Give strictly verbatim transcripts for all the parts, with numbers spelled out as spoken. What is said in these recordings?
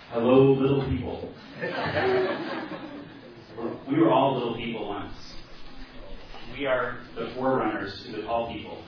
Hello, little people. We were all little people once. We are the forerunners to the tall people.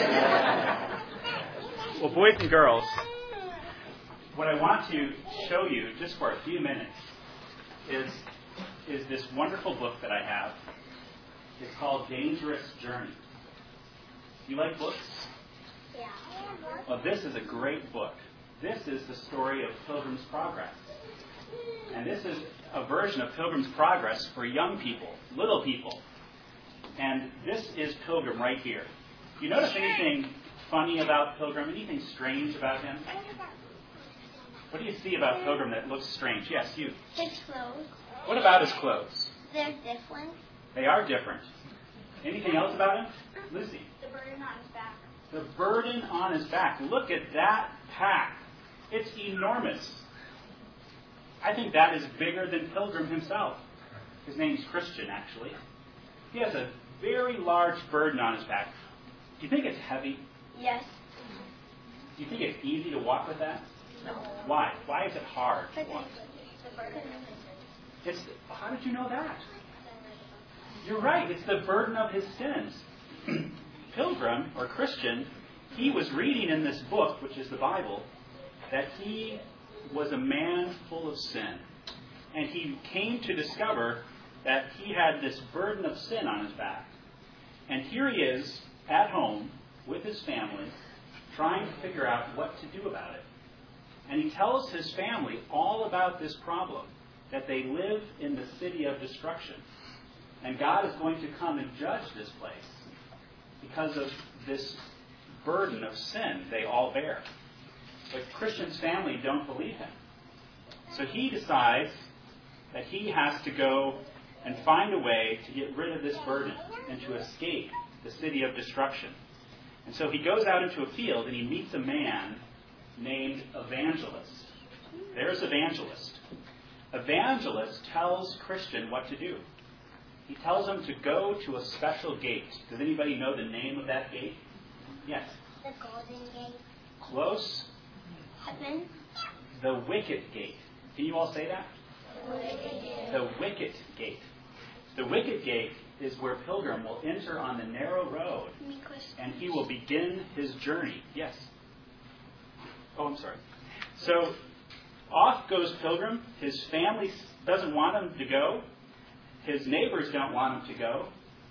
Well, boys and girls, what I want to show you just for a few minutes is, is this wonderful book that I have. It's called Dangerous Journey. You like books? Yeah. Well, this is a great book. This is the story of Pilgrim's Progress. And this is a version of Pilgrim's Progress for young people, little people. And this is Pilgrim right here. You notice anything funny about Pilgrim? Anything strange about him? What do you see about Pilgrim that looks strange? Yes, you. His clothes. What about his clothes? They're different. They are different. Anything else about him? Lucy. The burden on his back. The burden on his back. Look at that pack. It's enormous. I think that is bigger than Pilgrim himself. His name's Christian, actually. He has a very large burden on his back. Do you think it's heavy? Yes. Do you think it's easy to walk with that? No. Why? Why is it hard to Because walk? the burden. It's, how did you know that? You're right. It's the burden of his sins. Pilgrim, or Christian, he was reading in this book, which is the Bible, that he was a man full of sin. And he came to discover that he had this burden of sin on his back. And here he is at home with his family, trying to figure out what to do about it. And he tells his family all about this problem, that they live in the city of destruction. And God is going to come and judge this place because of this burden of sin they all bear. But Christian's family don't believe him. So he decides that he has to go and find a way to get rid of this burden and to escape the city of destruction. And so he goes out into a field and he meets a man named Evangelist. There's Evangelist. Evangelist tells Christian what to do. He tells him to go to a special gate. Does anybody know the name of that gate? Yes. The golden gate. Close. Heaven. The wicket gate. Can you all say that? The wicket gate. The wicket gate is where Pilgrim will enter on the narrow road and he will begin his journey. Yes? Oh, I'm sorry. So, off goes Pilgrim. His family doesn't want him to go. His neighbors don't want him to go.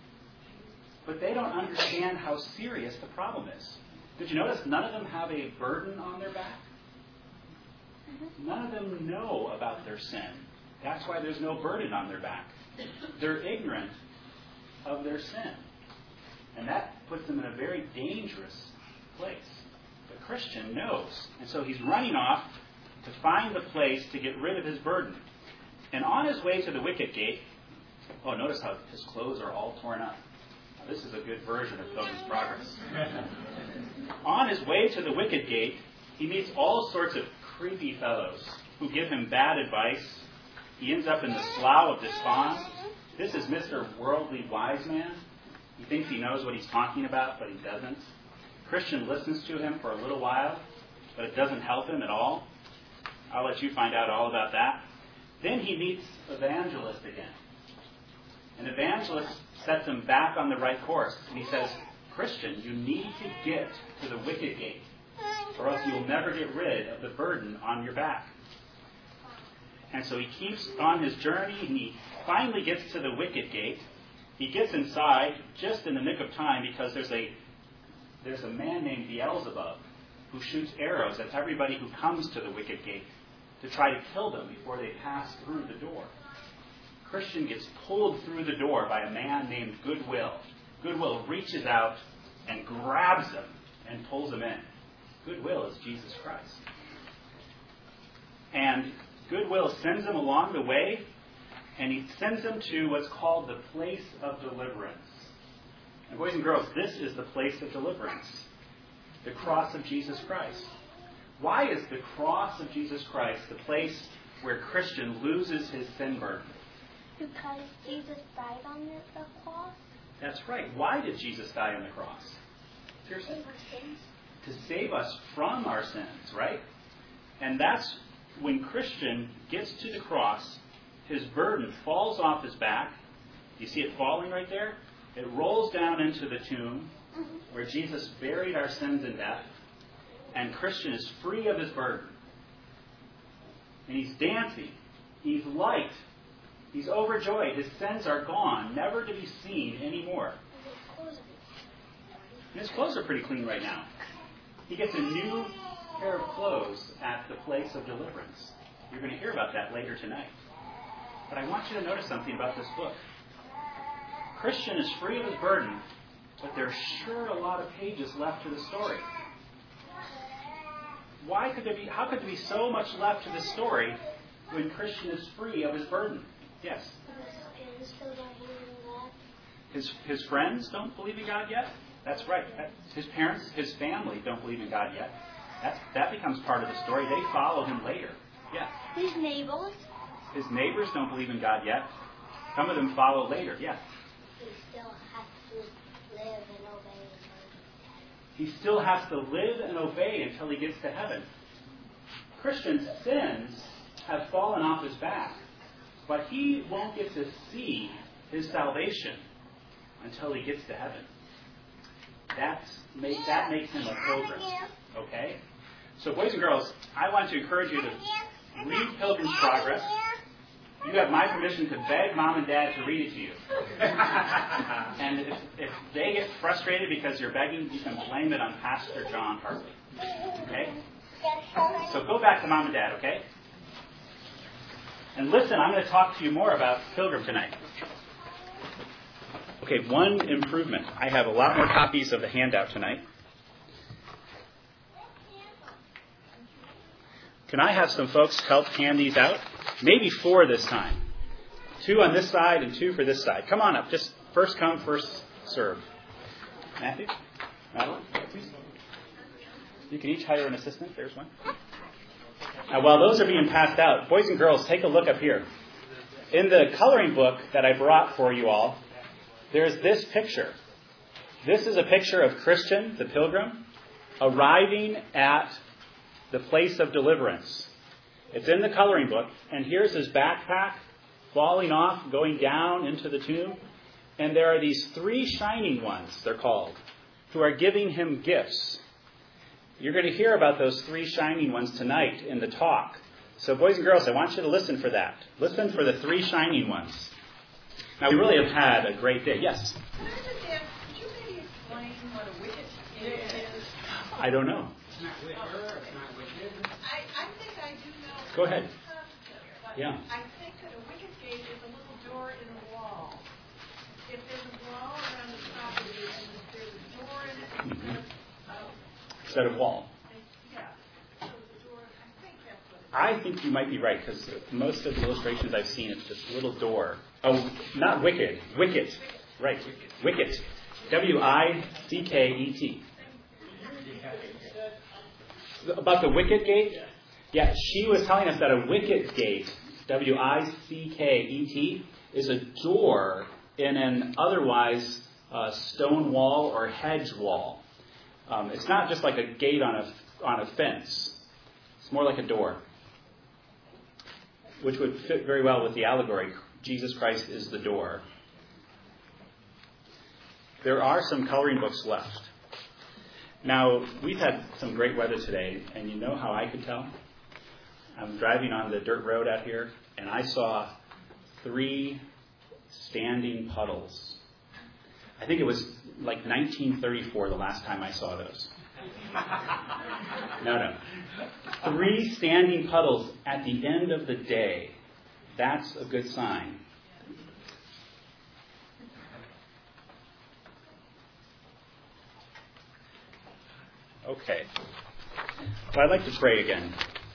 But they don't understand how serious the problem is. Did you notice none of them have a burden on their back? None of them know about their sin. That's why there's no burden on their back. They're ignorant of their sin. And that puts them in a very dangerous place. The Christian knows. And so he's running off to find the place to get rid of his burden. And on his way to the wicket gate, oh, notice how his clothes are all torn up. Now, this is a good version of Pilgrim's Progress. On his way to the wicket gate, he meets all sorts of creepy fellows who give him bad advice. He ends up in the Slough of Despond. This is Mister Worldly Wise Man. He thinks he knows what he's talking about, but he doesn't. Christian listens to him for a little while, but it doesn't help him at all. I'll let you find out all about that. Then he meets Evangelist again. And Evangelist sets him back on the right course. And he says, Christian, you need to get to the wicket gate, or else you'll never get rid of the burden on your back. And so he keeps on his journey, and he finally gets to the wicket gate. He gets inside just in the nick of time because there's a there's a man named Beelzebub who shoots arrows at everybody who comes to the wicket gate to try to kill them before they pass through the door. Christian gets pulled through the door by a man named Goodwill. Goodwill reaches out and grabs him and pulls him in. Goodwill is Jesus Christ. And Goodwill sends him along the way, and he sends him to what's called the place of deliverance. And boys and girls, this is the place of deliverance. The cross of Jesus Christ. Why is the cross of Jesus Christ the place where Christian loses his sin burden? Because Jesus died on the, the cross. That's right. Why did Jesus die on the cross? Seriously. Save our sins. To save us from our sins, right? And that's when Christian gets to the cross, his burden falls off his back. You see it falling right there? It rolls down into the tomb where Jesus buried our sins in death. And Christian is free of his burden. And he's dancing. He's light. He's overjoyed. His sins are gone, never to be seen anymore. And his clothes are pretty clean right now. He gets a new pair of clothes at the place of deliverance. You're going to hear about that later tonight. But I want you to notice something about this book. Christian is free of his burden, but there's sure a lot of pages left to the story. Why could there be, how could there be so much left to the story when Christian is free of his burden? Yes? His, his friends don't believe in God yet? That's right. His parents, his family don't believe in God yet. That, that becomes part of the story. They follow him later. Yeah. His neighbors? His neighbors don't believe in God yet. Some of them follow later. Yeah. He still has to live and obey. He still has to live and obey until he gets to heaven. Christian's sins have fallen off his back, but he won't get to see his salvation until he gets to heaven. That's, make, that makes him a pilgrim. Okay? So boys and girls, I want to encourage you to read Pilgrim's Progress. You have my permission to beg Mom and Dad to read it to you. And if, if they get frustrated because you're begging, you can blame it on Pastor John Hartley. Okay? So go back to Mom and Dad, okay? And listen, I'm going to talk to you more about Pilgrim tonight. Okay, one improvement. I have a lot more copies of the handout tonight. Can I have some folks help hand these out? Maybe four this time. Two on this side and two for this side. Come on up. Just first come, first serve. Matthew? Madeline? Please. You can each hire an assistant. There's one. Now, while those are being passed out, boys and girls, take a look up here. In the coloring book that I brought for you all, there's this picture. This is a picture of Christian, the pilgrim, arriving at the place of deliverance. It's in the coloring book, and here's his backpack falling off, going down into the tomb. And there are these three shining ones, they're called, who are giving him gifts. You're going to hear about those three shining ones tonight in the talk. So boys and girls, I want you to listen for that. Listen for the three shining ones. Now, we really have had a great day. Yes? Could you maybe explain what a wicket is? I don't know. It's not wicked. It's not wicked. I, I think I do know. Go ahead. Concept, but Yeah. I think that a wicket gate is a little door in a wall. If there's a wall around the top of it, and if there's a door in it, Mm-hmm. uh, Instead of wall. yeah. So the door, I think that's what it is. I think you might be right, because most of the illustrations I've seen, it's this little door. Oh, not wicked. Wicket. Right. Wicket. W I C K E T. About the wicket gate? Yeah, she was telling us that a wicket gate, W I C K E T, is a door in an otherwise uh, stone wall or hedge wall. Um, it's not just like a gate on a on a fence. It's more like a door, which would fit very well with the allegory. Jesus Christ is the door. There are some coloring books left. Now, we've had some great weather today, and you know how I could tell? I'm driving on the dirt road out here, and I saw three standing puddles. I think it was like nineteen thirty-four the last time I saw those. No, no. Three standing puddles at the end of the day. That's a good sign. Okay. Well, I'd like to pray again.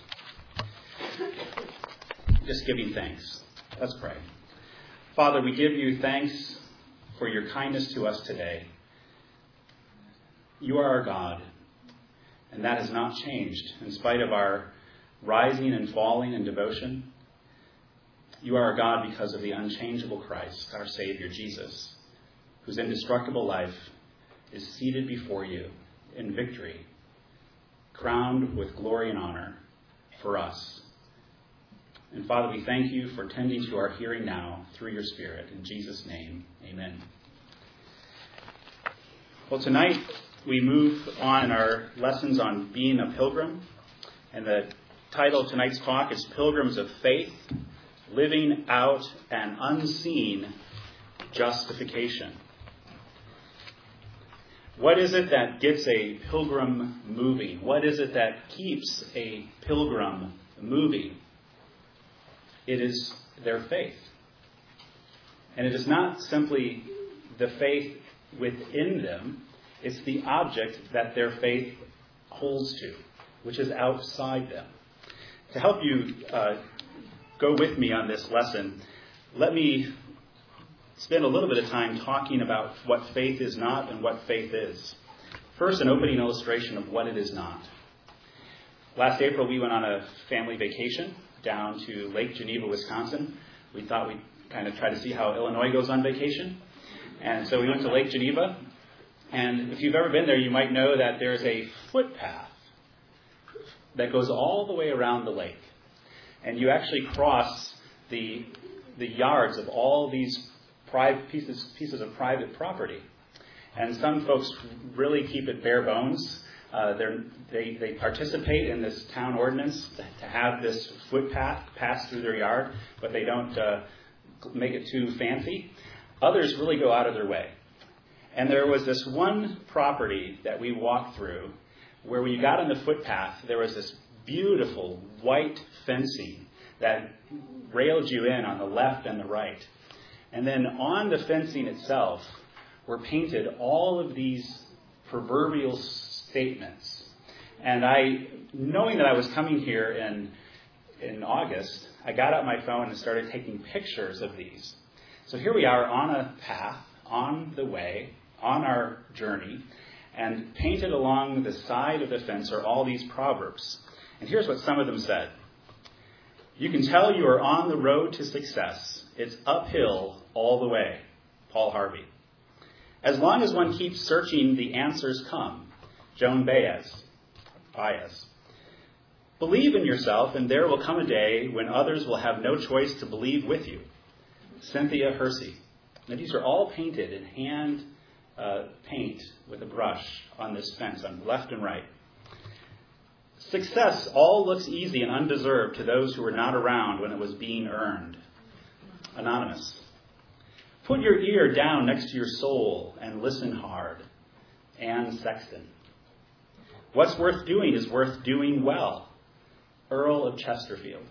Just giving thanks. Let's pray. Father, we give you thanks for your kindness to us today. You are our God, and that has not changed in spite of our rising and falling in devotion. You are our God because of the unchangeable Christ, our Savior, Jesus, whose indestructible life is seated before you in victory, crowned with glory and honor for us. And Father, we thank you for tending to our hearing now through your Spirit. In Jesus' name, amen. Well, tonight we move on in our lessons on being a pilgrim. And the title of tonight's talk is Pilgrims of Faith, Living Out an Unseen Justification. What is it that gets a pilgrim moving? What is it that keeps a pilgrim moving? It is their faith. And it is not simply the faith within them, it's the object that their faith holds to, which is outside them. To help you uh, go with me on this lesson, let me spend a little bit of time talking about what faith is not and what faith is. First, an opening illustration of what it is not. Last April, we went on a family vacation down to Lake Geneva, Wisconsin. We thought we'd kind of try to see how Illinois goes on vacation. And so we went to Lake Geneva. And if you've ever been there, you might know that there's a footpath that goes all the way around the lake. And you actually cross the the yards of all these private pieces pieces of private property. And some folks really keep it bare bones. Uh, they they participate in this town ordinance to have this footpath pass through their yard, but they don't uh, make it too fancy. Others really go out of their way. And there was this one property that we walked through where when you got on the footpath, there was this beautiful white fencing that railed you in on the left and the right. And then on the fencing itself were painted all of these proverbial statements. And I, knowing that I was coming here in in August, I got out my phone and started taking pictures of these. So here we are on a path, on the way, on our journey, and painted along the side of the fence are all these proverbs. And here's what some of them said. You can tell you are on the road to success. It's uphill all the way. Paul Harvey. As long as one keeps searching, the answers come. Joan Baez. Baez. Believe in yourself, and there will come a day when others will have no choice to believe with you. Cynthia Hersey. Now, these are all painted in hand uh, paint with a brush on this fence on left and right. Success all looks easy and undeserved to those who were not around when it was being earned. Anonymous. Put your ear down next to your soul and listen hard. Anne Sexton. What's worth doing is worth doing well. Earl of Chesterfield.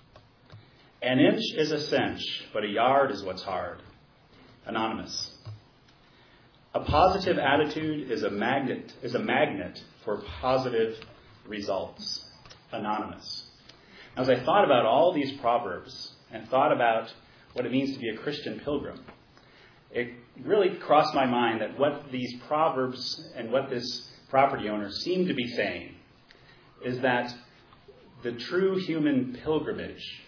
An inch is a cinch, but a yard is what's hard. Anonymous. A positive attitude is a magnet is a magnet for positive results. Anonymous. As I thought about all these proverbs and thought about what it means to be a Christian pilgrim, it really crossed my mind that what these proverbs and what this property owner seemed to be saying is that the true human pilgrimage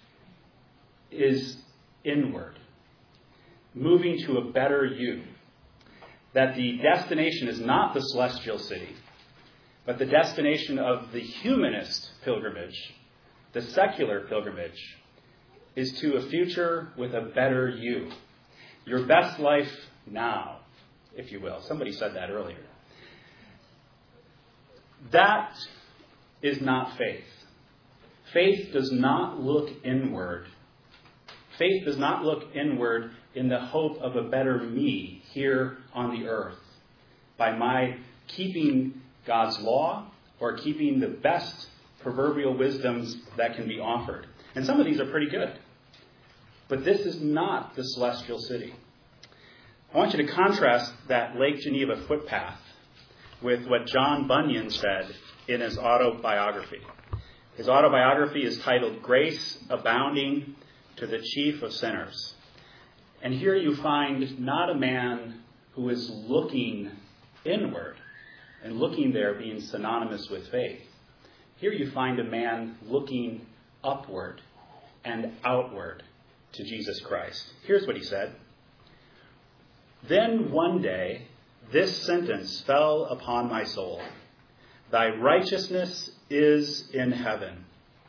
is inward, moving to a better you. That the destination is not the celestial city, but the destination of the humanist pilgrimage, the secular pilgrimage, is to a future with a better you. Your best life now, if you will. Somebody said that earlier. That is not faith. Faith does not look inward. Faith does not look inward in the hope of a better me here on the earth by my keeping God's law or keeping the best proverbial wisdoms that can be offered. And some of these are pretty good. But this is not the celestial city. I want you to contrast that Lake Geneva footpath with what John Bunyan said in his autobiography. His autobiography is titled Grace Abounding to the Chief of Sinners. And here you find not a man who is looking inward, and looking there being synonymous with faith. Here you find a man looking upward and outward to Jesus Christ. Here's what he said. Then one day, this sentence fell upon my soul. Thy righteousness is in heaven,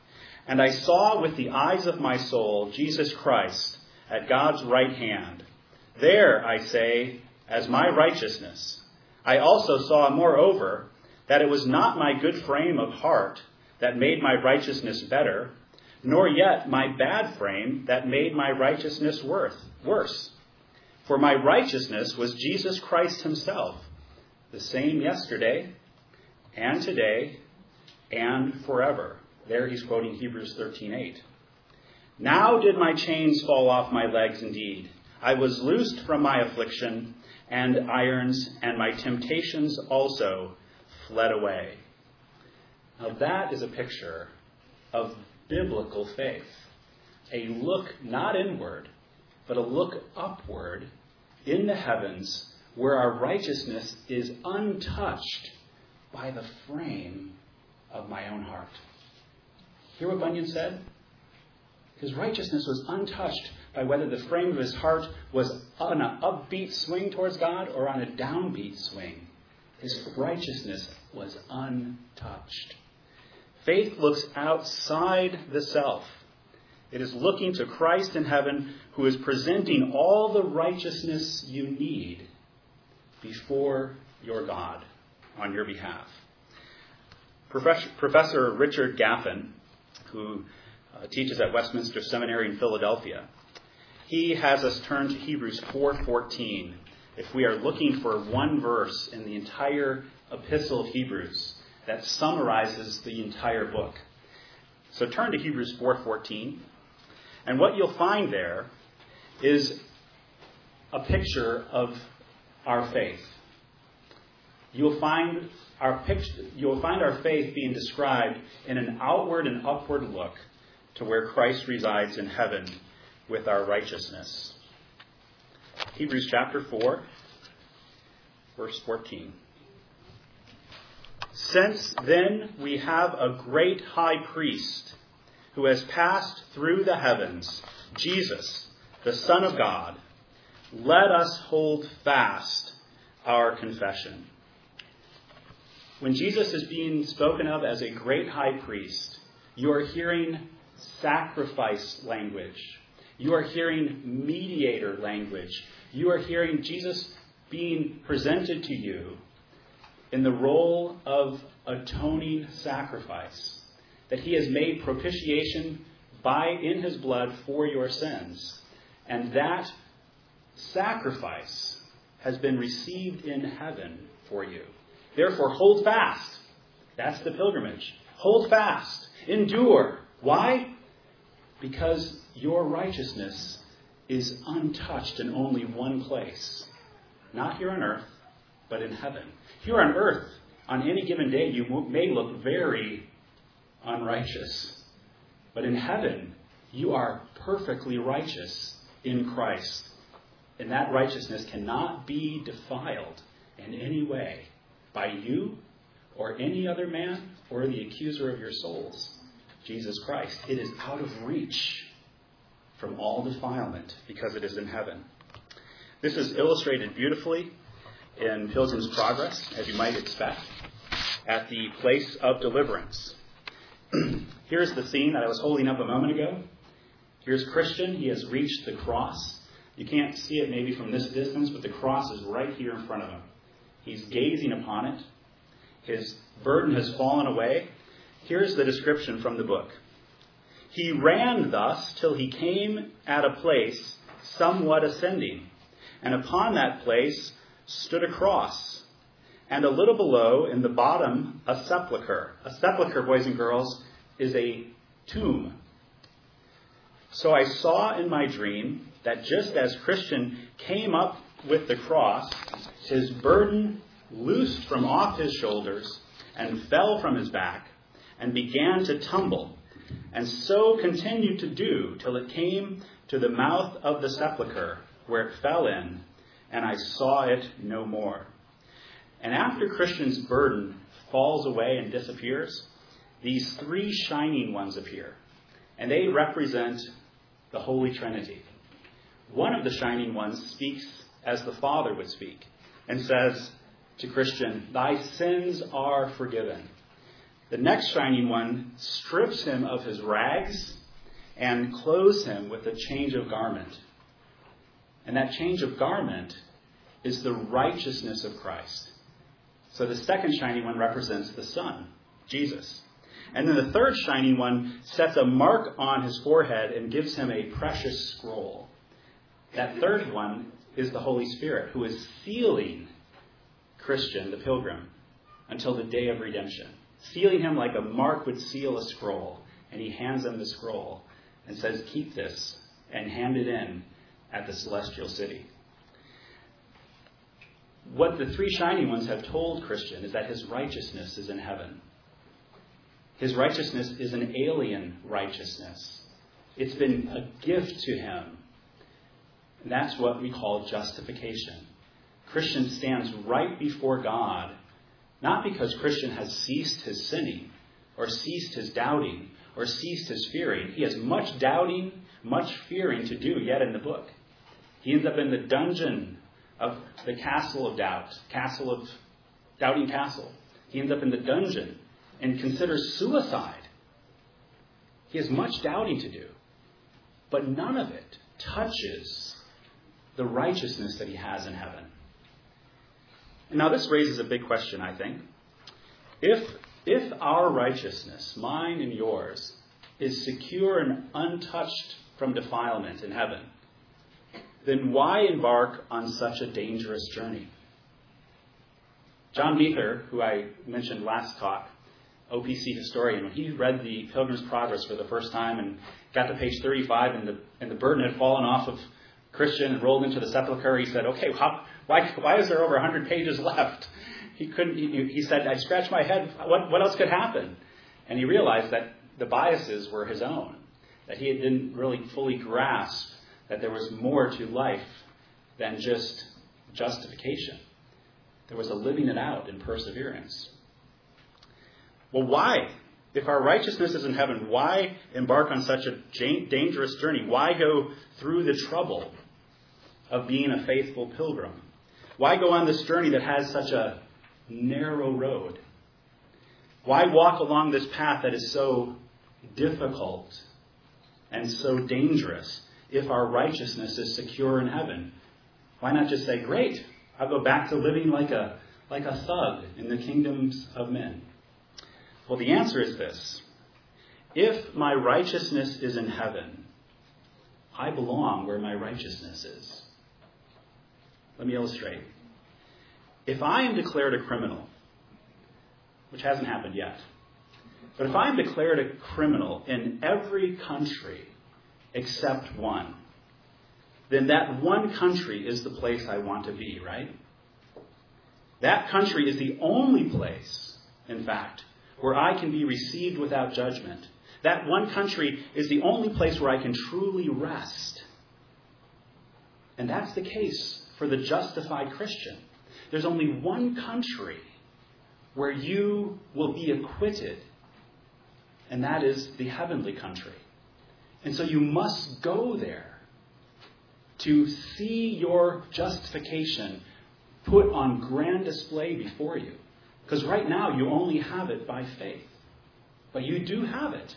And I saw with the eyes of my soul Jesus Christ at God's right hand. There, I say, as my righteousness. I also saw, moreover, that it was not my good frame of heart that made my righteousness better, nor yet my bad frame that made my righteousness worth, worse. For my righteousness was Jesus Christ himself, the same yesterday and today and forever. There he's quoting Hebrews thirteen eight. Now did my chains fall off my legs indeed. I was loosed from my affliction and irons, and my temptations also fled away. Now that is a picture of biblical faith. A look not inward, but a look upward in the heavens where our righteousness is untouched by the frame of my own heart. Hear what Bunyan said? His righteousness was untouched by whether the frame of his heart was on an upbeat swing towards God or on a downbeat swing. His righteousness was untouched. Faith looks outside the self. It is looking to Christ in heaven, who is presenting all the righteousness you need before your God on your behalf. Professor, Professor Richard Gaffin, who uh, teaches at Westminster Seminary in Philadelphia, he has us turn to Hebrews four fourteen. If we are looking for one verse in the entire epistle of Hebrews that summarizes the entire book. So turn to Hebrews four fourteen, and what you'll find there is a picture of our faith. You'll find our picture, you'll find our faith being described in an outward and upward look to where Christ resides in heaven with our righteousness. Hebrews chapter four, verse fourteen. Since then we have a great high priest who has passed through the heavens, Jesus, the Son of God, let us hold fast our confession. When Jesus is being spoken of as a great high priest, you are hearing sacrifice language. You are hearing mediator language. You are hearing Jesus being presented to you in the role of atoning sacrifice, that he has made propitiation by in his blood for your sins. And that sacrifice has been received in heaven for you. Therefore, hold fast. That's the pilgrimage. Hold fast. Endure. Why? Because your righteousness is untouched in only one place. Not here on earth, but in heaven. Here on earth, on any given day, you may look very unrighteous. But in heaven, you are perfectly righteous in Christ. And that righteousness cannot be defiled in any way by you or any other man or the accuser of your souls, Jesus Christ. It is out of reach from all defilement because it is in heaven. This is illustrated beautifully in Pilgrim's Progress, as you might expect, at the place of deliverance. Here's the scene that I was holding up a moment ago. Here's Christian. He has reached the cross. You can't see it maybe from this distance, but the cross is right here in front of him. He's gazing upon it. His burden has fallen away. Here's the description from the book. He ran thus till he came at a place somewhat ascending, and upon that place stood a cross, and a little below in the bottom a sepulchre. A sepulchre, boys and girls, is a tomb. So I saw in my dream that just as Christian came up with the cross, his burden loosed from off his shoulders and fell from his back and began to tumble, and so continued to do till it came to the mouth of the sepulchre, where it fell in, and I saw it no more. And after Christian's burden falls away and disappears, these three shining ones appear, and they represent the Holy Trinity. One of the shining ones speaks as the Father would speak and says to Christian, "Thy sins are forgiven." The next shining one strips him of his rags and clothes him with a change of garment. And that change of garment is the righteousness of Christ. So the second shining one represents the Son, Jesus. And then the third shining one sets a mark on his forehead and gives him a precious scroll. That third one is the Holy Spirit, who is sealing Christian, the pilgrim, until the day of redemption. Sealing him like a mark would seal a scroll. And he hands him the scroll and says, keep this and hand it in at the celestial city. What the three shining ones have told Christian is that his righteousness is in heaven. His righteousness is an alien righteousness. It's been a gift to him. And that's what we call justification. Christian stands right before God, not because Christian has ceased his sinning, or ceased his doubting, or ceased his fearing. He has much doubting, much fearing to do yet in the book. He ends up in the dungeon of the castle of doubt, castle of doubting castle. He ends up in the dungeon and considers suicide. He has much doubting to do, but none of it touches the righteousness that he has in heaven. Now this raises a big question, I think. If, if our righteousness, mine and yours, is secure and untouched from defilement in heaven, then why embark on such a dangerous journey? John Beether, who I mentioned last talk, O P C historian, when he read the Pilgrim's Progress for the first time and got to page thirty-five and the, and the burden had fallen off of Christian and rolled into the sepulchre, he said, okay, how, why, why is there over one hundred pages left? He couldn't. He, he said, I scratched my head. What, what else could happen? And he realized that the biases were his own, that he didn't really fully grasp that there was more to life than just justification. There was a living it out in perseverance. Well, why? If our righteousness is in heaven, why embark on such a dangerous journey? Why go through the trouble of being a faithful pilgrim? Why go on this journey that has such a narrow road? Why walk along this path that is so difficult and so dangerous if our righteousness is secure in heaven? Why not just say, great, I'll go back to living like a, like a thug in the kingdoms of men? Well, the answer is this. If my righteousness is in heaven, I belong where my righteousness is. Let me illustrate. If I am declared a criminal, which hasn't happened yet, but if I am declared a criminal in every country except one, then that one country is the place I want to be, right? That country is the only place, in fact, where I can be received without judgment. That one country is the only place where I can truly rest. And that's the case for the justified Christian. There's only one country where you will be acquitted, and that is the heavenly country. And so you must go there to see your justification put on grand display before you. Because right now you only have it by faith. But you do have it.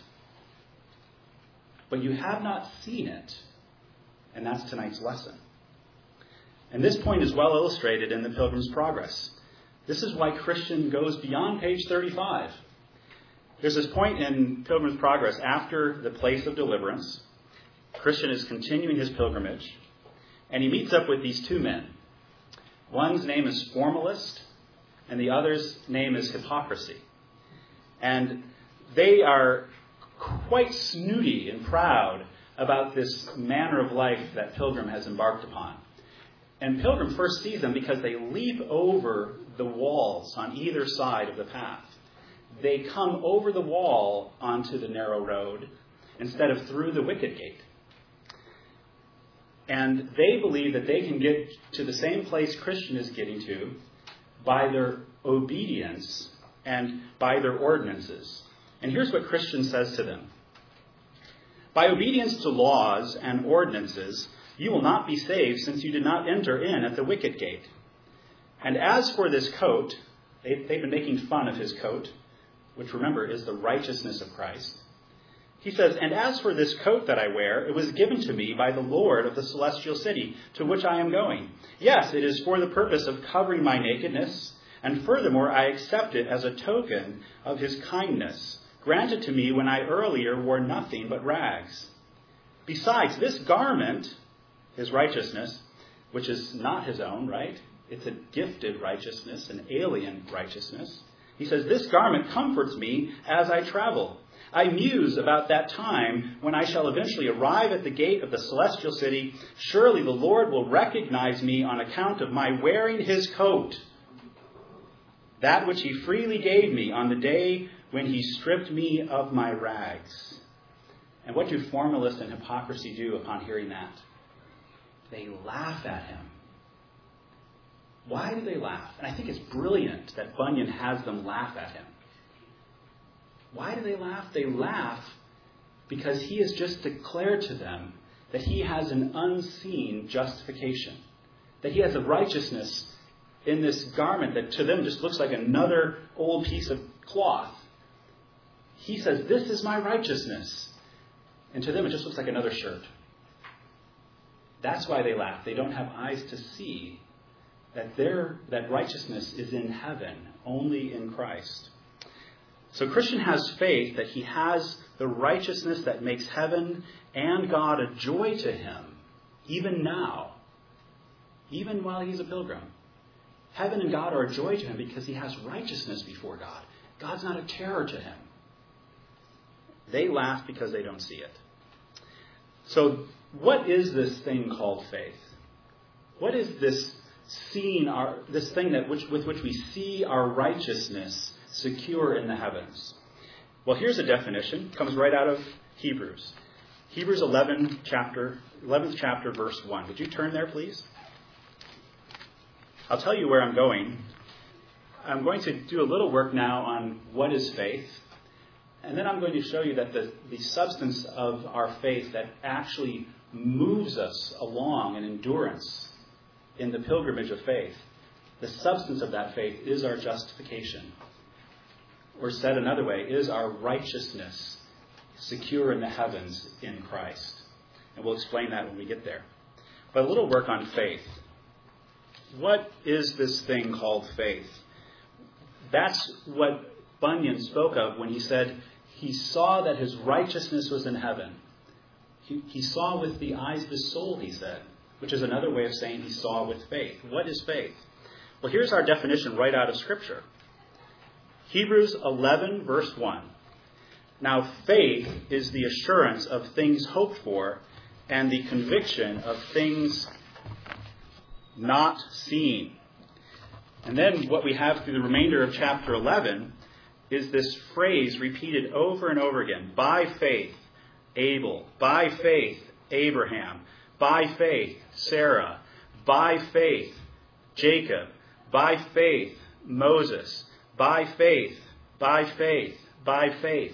But you have not seen it. And that's tonight's lesson. And this point is well illustrated in the Pilgrim's Progress. This is why Christian goes beyond page thirty-five. There's this point in Pilgrim's Progress after the place of deliverance. Christian is continuing his pilgrimage. And he meets up with these two men. One's name is Formalist, and the other's name is Hypocrisy. And they are quite snooty and proud about this manner of life that Pilgrim has embarked upon. And Pilgrim first sees them because they leap over the walls on either side of the path. They come over the wall onto the narrow road instead of through the wicket gate. And they believe that they can get to the same place Christian is getting to by their obedience and by their ordinances. And here's what Christian says to them. By obedience to laws and ordinances, you will not be saved, since you did not enter in at the wicket gate. And as for this coat, they, they've been making fun of his coat. which remember is the righteousness of Christ. He says, and as for this coat that I wear, it was given to me by the Lord of the celestial city, to which I am going. Yes, it is for the purpose of covering my nakedness, and furthermore I accept it as a token of his kindness, granted to me when I earlier wore nothing but rags. Besides, this garment, his righteousness, which is not his own, right? It's a gifted righteousness, an alien righteousness. He says, this garment comforts me as I travel. I muse about that time when I shall eventually arrive at the gate of the celestial city. Surely the Lord will recognize me on account of my wearing his coat, that which he freely gave me on the day when he stripped me of my rags. And what do formalists and hypocrisy do upon hearing that? They laugh at him. Why do they laugh? And I think it's brilliant that Bunyan has them laugh at him. Why do they laugh? They laugh because he has just declared to them that he has an unseen justification, that he has a righteousness in this garment that to them just looks like another old piece of cloth. He says, this is my righteousness. And to them it just looks like another shirt. That's why they laugh. They don't have eyes to see that their that righteousness is in heaven, only in Christ. So Christian has faith that he has the righteousness that makes heaven and God a joy to him, even now, even while he's a pilgrim. Heaven and God are a joy to him because he has righteousness before God. God's not a terror to him. They laugh because they don't see it. So what is this thing called faith? What is this seeing our this thing that which, with which we see our righteousness secure in the heavens? Well, here's a definition. It comes right out of Hebrews. Hebrews eleven chapter eleventh chapter verse one. Would you turn there, please? I'll tell you where I'm going. I'm going to do a little work now on what is faith. And then I'm going to show you that the, the substance of our faith that actually moves us along in endurance in the pilgrimage of faith, the substance of that faith is our justification. Or said another way, is our righteousness secure in the heavens in Christ. And we'll explain that when we get there. But a little work on faith. What is this thing called faith? That's what Bunyan spoke of when he said he saw that his righteousness was in heaven. He, he saw with the eyes of his soul, he said, which is another way of saying he saw with faith. What is faith? Well, here's our definition right out of Scripture. Hebrews eleven, verse one. Now, faith is the assurance of things hoped for and the conviction of things not seen. And then what we have through the remainder of chapter eleven is this phrase repeated over and over again. By faith, Abel. By faith, Abraham. By faith, Sarah. By faith, Jacob. By faith, Moses. By faith, by faith, by faith.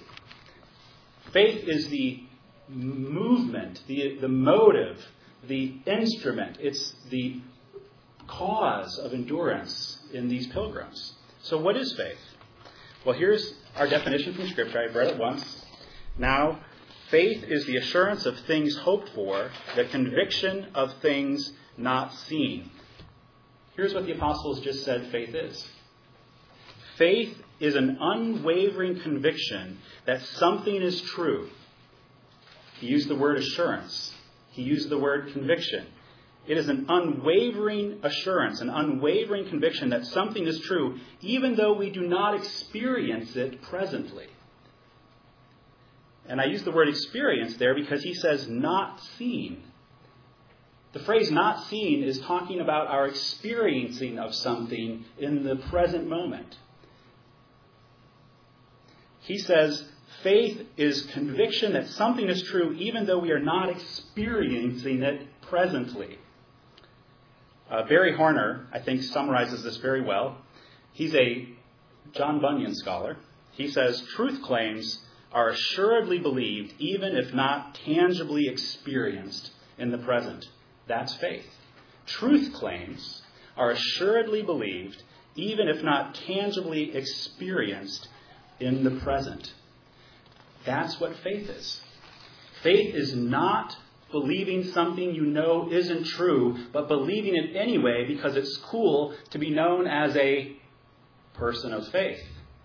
Faith is the movement, the, the motive, the instrument. It's the cause of endurance in these pilgrims. So what is faith? Well, here's our definition from Scripture. I've read it once. Now, faith is the assurance of things hoped for, the conviction of things not seen. Here's what the apostles just said faith is. Faith is an unwavering conviction that something is true. He used the word assurance. He used the word conviction. It is an unwavering assurance, an unwavering conviction that something is true, even though we do not experience it presently. And I use the word experience there because he says not seen. The phrase not seen is talking about our experiencing of something in the present moment. He says faith is conviction that something is true even though we are not experiencing it presently. Uh, Barry Horner, I think, summarizes this very well. He's a John Bunyan scholar. He says, truth claims are assuredly believed even if not tangibly experienced in the present. That's faith. Truth claims are assuredly believed even if not tangibly experienced in the present. That's what faith is. Faith is not believing something you know isn't true, but believing it anyway because it's cool to be known as a person of faith.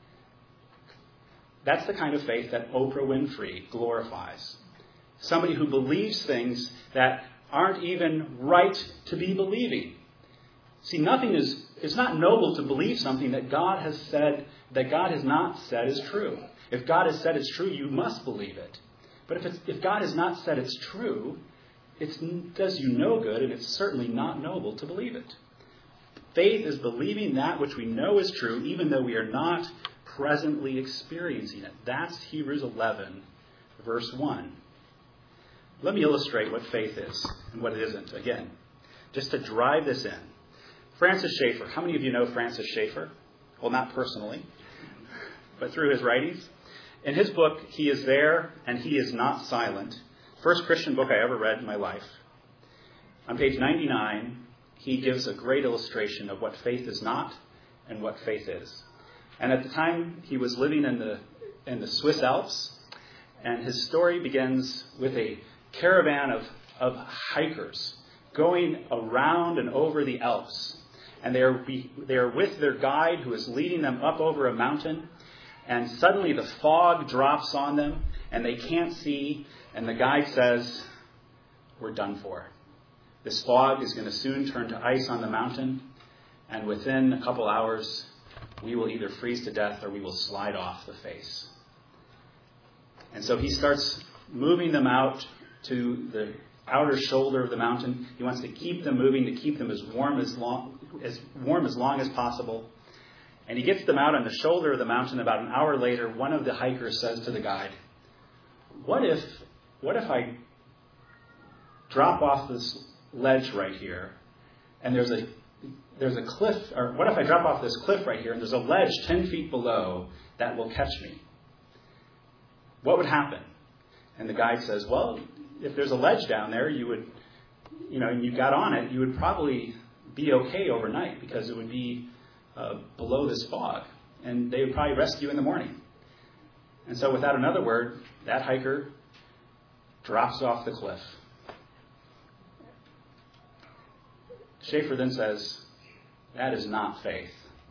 That's the kind of faith that Oprah Winfrey glorifies. Somebody who believes things that aren't even right to be believing. See, nothing is, it's not noble to believe something that God has said, that God has not said is true. If God has said it's true, you must believe it. But if, it's, if God has not said it's true, it does you no good, and it's certainly not noble to believe it. Faith is believing that which we know is true, even though we are not presently experiencing it. That's Hebrews eleven, verse one. Let me illustrate what faith is and what it isn't, again, just to drive this in. Francis Schaeffer. How many of you know Francis Schaeffer? Well, not personally, but through his writings. In his book, He Is There and He Is Not Silent, first Christian book I ever read in my life, on page ninety-nine, he gives a great illustration of what faith is not and what faith is. And at the time, he was living in the in the Swiss Alps, and his story begins with a caravan of, of hikers going around and over the Alps. And they are, they are with their guide who is leading them up over a mountain. And suddenly the fog drops on them and they can't see. And the guide says, we're done for. This fog is going to soon turn to ice on the mountain. And within a couple hours, we will either freeze to death or we will slide off the face. And so he starts moving them out to the outer shoulder of the mountain. He wants to keep them moving, to keep them as warm as long as warm as long as possible. And he gets them out on the shoulder of the mountain. About an hour later, one of the hikers says to the guide, What if what if I drop off this ledge right here and there's a there's a cliff, or what if I drop off this cliff right here and there's a ledge ten feet below that will catch me? What would happen? And the guide says, well, if there's a ledge down there, you would, you know, and you got on it, you would probably be okay overnight because it would be uh, below this fog. And they would probably rescue you in the morning. And so without another word, that hiker drops off the cliff. Schaeffer then says, that is not faith.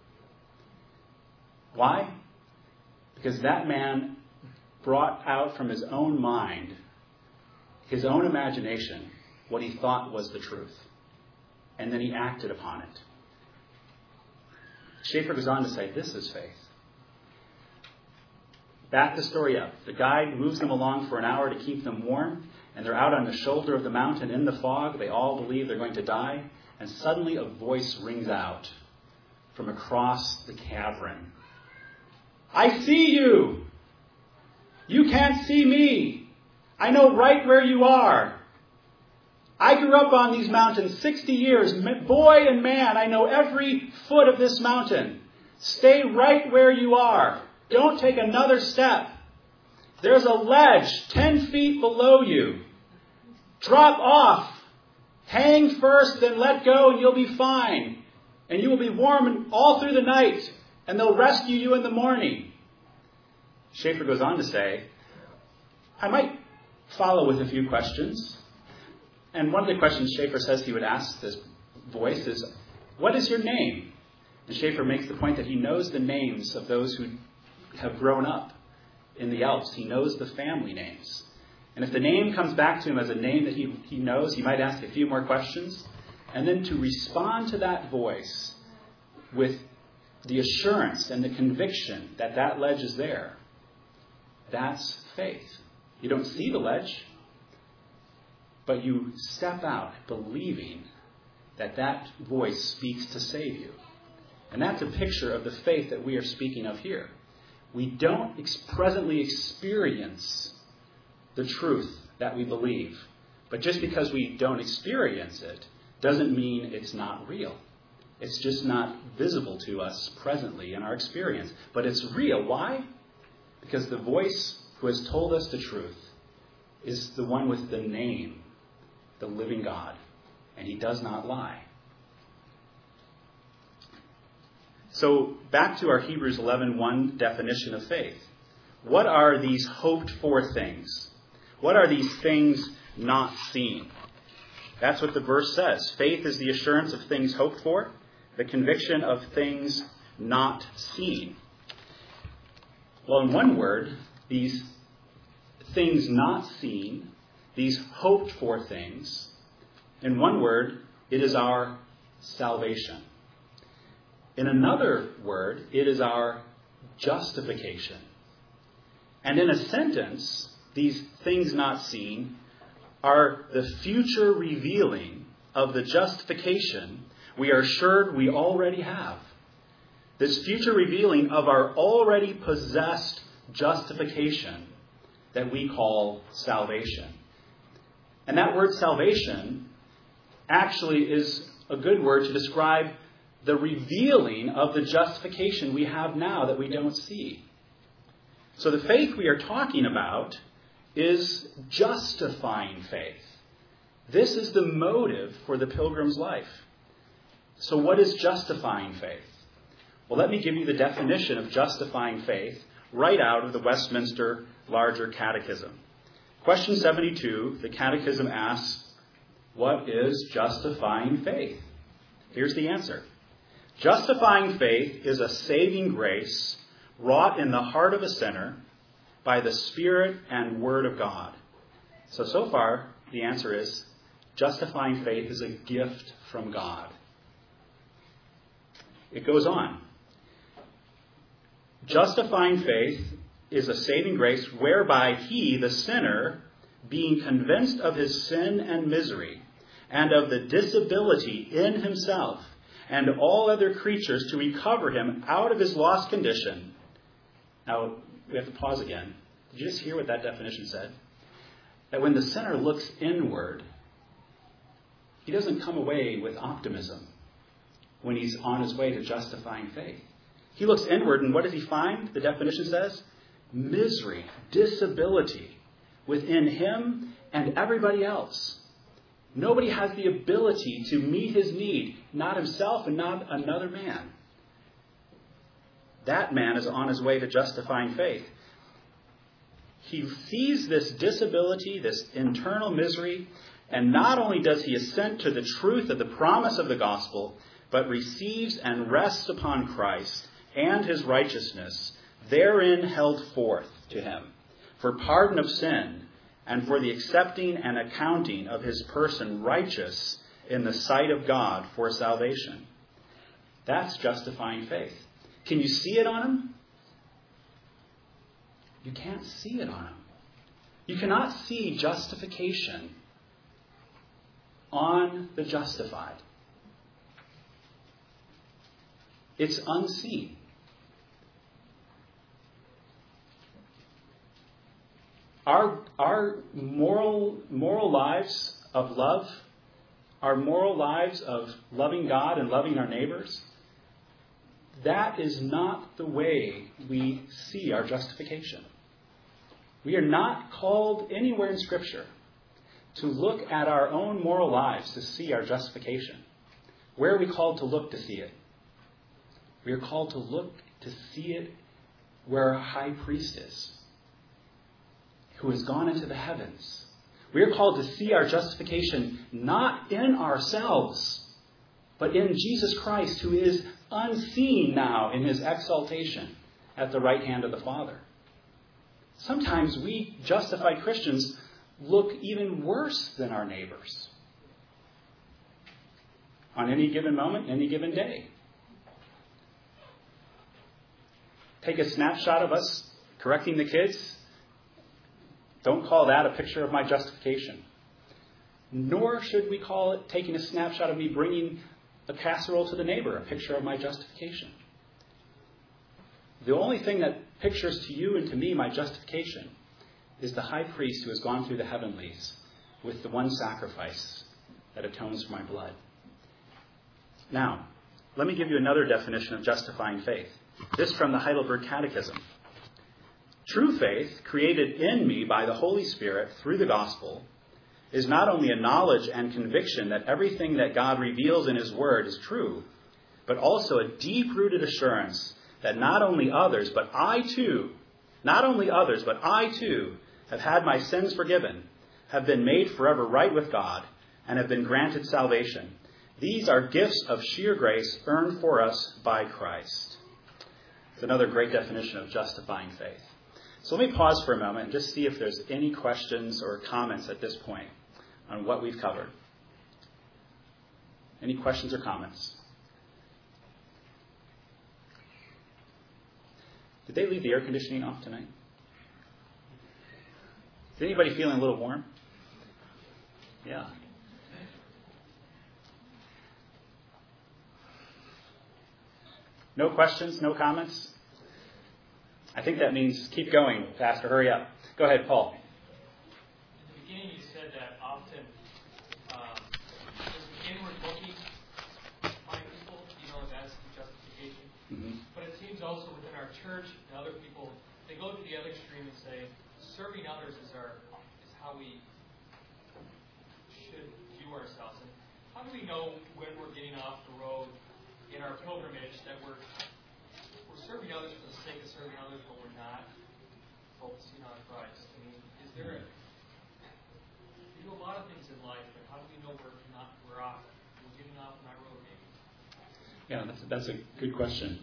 Why? Because that man brought out from his own mind, his own imagination, what he thought was the truth. And then he acted upon it. Schaeffer goes on to say, this is faith. Back the story up. The guide moves them along for an hour to keep them warm, and they're out on the shoulder of the mountain in the fog. They all believe they're going to die. And suddenly a voice rings out from across the cavern. I see you! You can't see me. I know right where you are. I grew up on these mountains sixty years. Boy and man, I know every foot of this mountain. Stay right where you are. Don't take another step. There's a ledge ten feet below you. Drop off. Hang first, then let go, and you'll be fine. And you will be warm all through the night, and they'll rescue you in the morning. Schaeffer goes on to say, I might follow with a few questions. And one of the questions Schaeffer says he would ask this voice is, what is your name? And Schaeffer makes the point that he knows the names of those who have grown up in the Alps. He knows the family names. And if the name comes back to him as a name that he, he knows, he might ask a few more questions. And then to respond to that voice with the assurance and the conviction that that ledge is there, that's faith. You don't see the ledge, but you step out believing that that voice speaks to save you. And that's a picture of the faith that we are speaking of here. We don't ex- presently experience the truth that we believe. But just because we don't experience it doesn't mean it's not real. It's just not visible to us presently in our experience. But it's real. Why? Because the voice who has told us the truth is the one with the name, the living God. And he does not lie. So back to our Hebrews eleven one definition of faith. What are these hoped for things? What are these things not seen? That's what the verse says. Faith is the assurance of things hoped for, the conviction of things not seen. Well, in one word, these things not seen, these hoped for things, in one word, it is our salvation. In another word, it is our justification. And in a sentence, these things not seen are the future revealing of the justification we are assured we already have. This future revealing of our already possessed justification that we call salvation. And that word salvation actually is a good word to describe the revealing of the justification we have now that we don't see. So the faith we are talking about is justifying faith. This is the motive for the pilgrim's life. So what is justifying faith? Well, let me give you the definition of justifying faith right out of the Westminster Larger Catechism. Question seventy-two, the Catechism asks, what is justifying faith? Here's the answer. Justifying faith is a saving grace wrought in the heart of a sinner by the Spirit and Word of God. So, so far, the answer is justifying faith is a gift from God. It goes on. Justifying faith is a saving grace whereby he, the sinner, being convinced of his sin and misery, and of the disability in himself and all other creatures to recover him out of his lost condition. Now, we have to pause again. Did you just hear what that definition said? That when the sinner looks inward, he doesn't come away with optimism when he's on his way to justifying faith. He looks inward, and what does he find? The definition says, misery, disability within him and everybody else. Nobody has the ability to meet his need, not himself and not another man. That man is on his way to justifying faith. He sees this disability, this internal misery, and not only does he assent to the truth of the promise of the gospel, but receives and rests upon Christ and his righteousness, therein held forth to him, for pardon of sin, and for the accepting and accounting of his person righteous in the sight of God for salvation. That's justifying faith. Can you see it on him? You can't see it on him. You cannot see justification on the justified. It's unseen. Our, our moral, moral lives of love, our moral lives of loving God and loving our neighbors, that is not the way we see our justification. We are not called anywhere in Scripture to look at our own moral lives to see our justification. Where are we called to look to see it? We are called to look to see it where our high priest is, who has gone into the heavens. We are called to see our justification not in ourselves, but in Jesus Christ, who is unseen now in his exaltation at the right hand of the Father. Sometimes we justified Christians look even worse than our neighbors on any given moment, any given day. Take a snapshot of us correcting the kids. Don't call that a picture of my justification. Nor should we call it taking a snapshot of me bringing a casserole to the neighbor, a picture of my justification. The only thing that pictures to you and to me my justification is the high priest who has gone through the heavenlies with the one sacrifice that atones for my blood. Now, let me give you another definition of justifying faith. This from the Heidelberg Catechism. True faith, created in me by the Holy Spirit through the gospel, is not only a knowledge and conviction that everything that God reveals in his word is true, but also a deep-rooted assurance that not only others, but I too, not only others, but I too have had my sins forgiven, have been made forever right with God, and have been granted salvation. These are gifts of sheer grace earned for us by Christ. It's another great definition of justifying faith. So let me pause for a moment and just see if there's any questions or comments at this point on what we've covered. Any questions or comments? Did they leave the air conditioning off tonight? Is anybody feeling a little warm? Yeah. No questions? No comments? I think that means keep going, Pastor. Hurry up. Go ahead, Paul. In the beginning, you said that often um, there's inward looking by people, you know, that's the justification. Mm-hmm. But it seems also within our church and other people, they go to the other extreme and say, serving others is our is how we should view ourselves. And how do we know when we're getting off the road in our pilgrimage that we're we're serving others for the sake of serving others, but we're not focusing on Christ? I mean, is there a, we do a lot of things in life, but how do we know we're not we're off we're getting off on that road maybe? Yeah, that's that's a good question.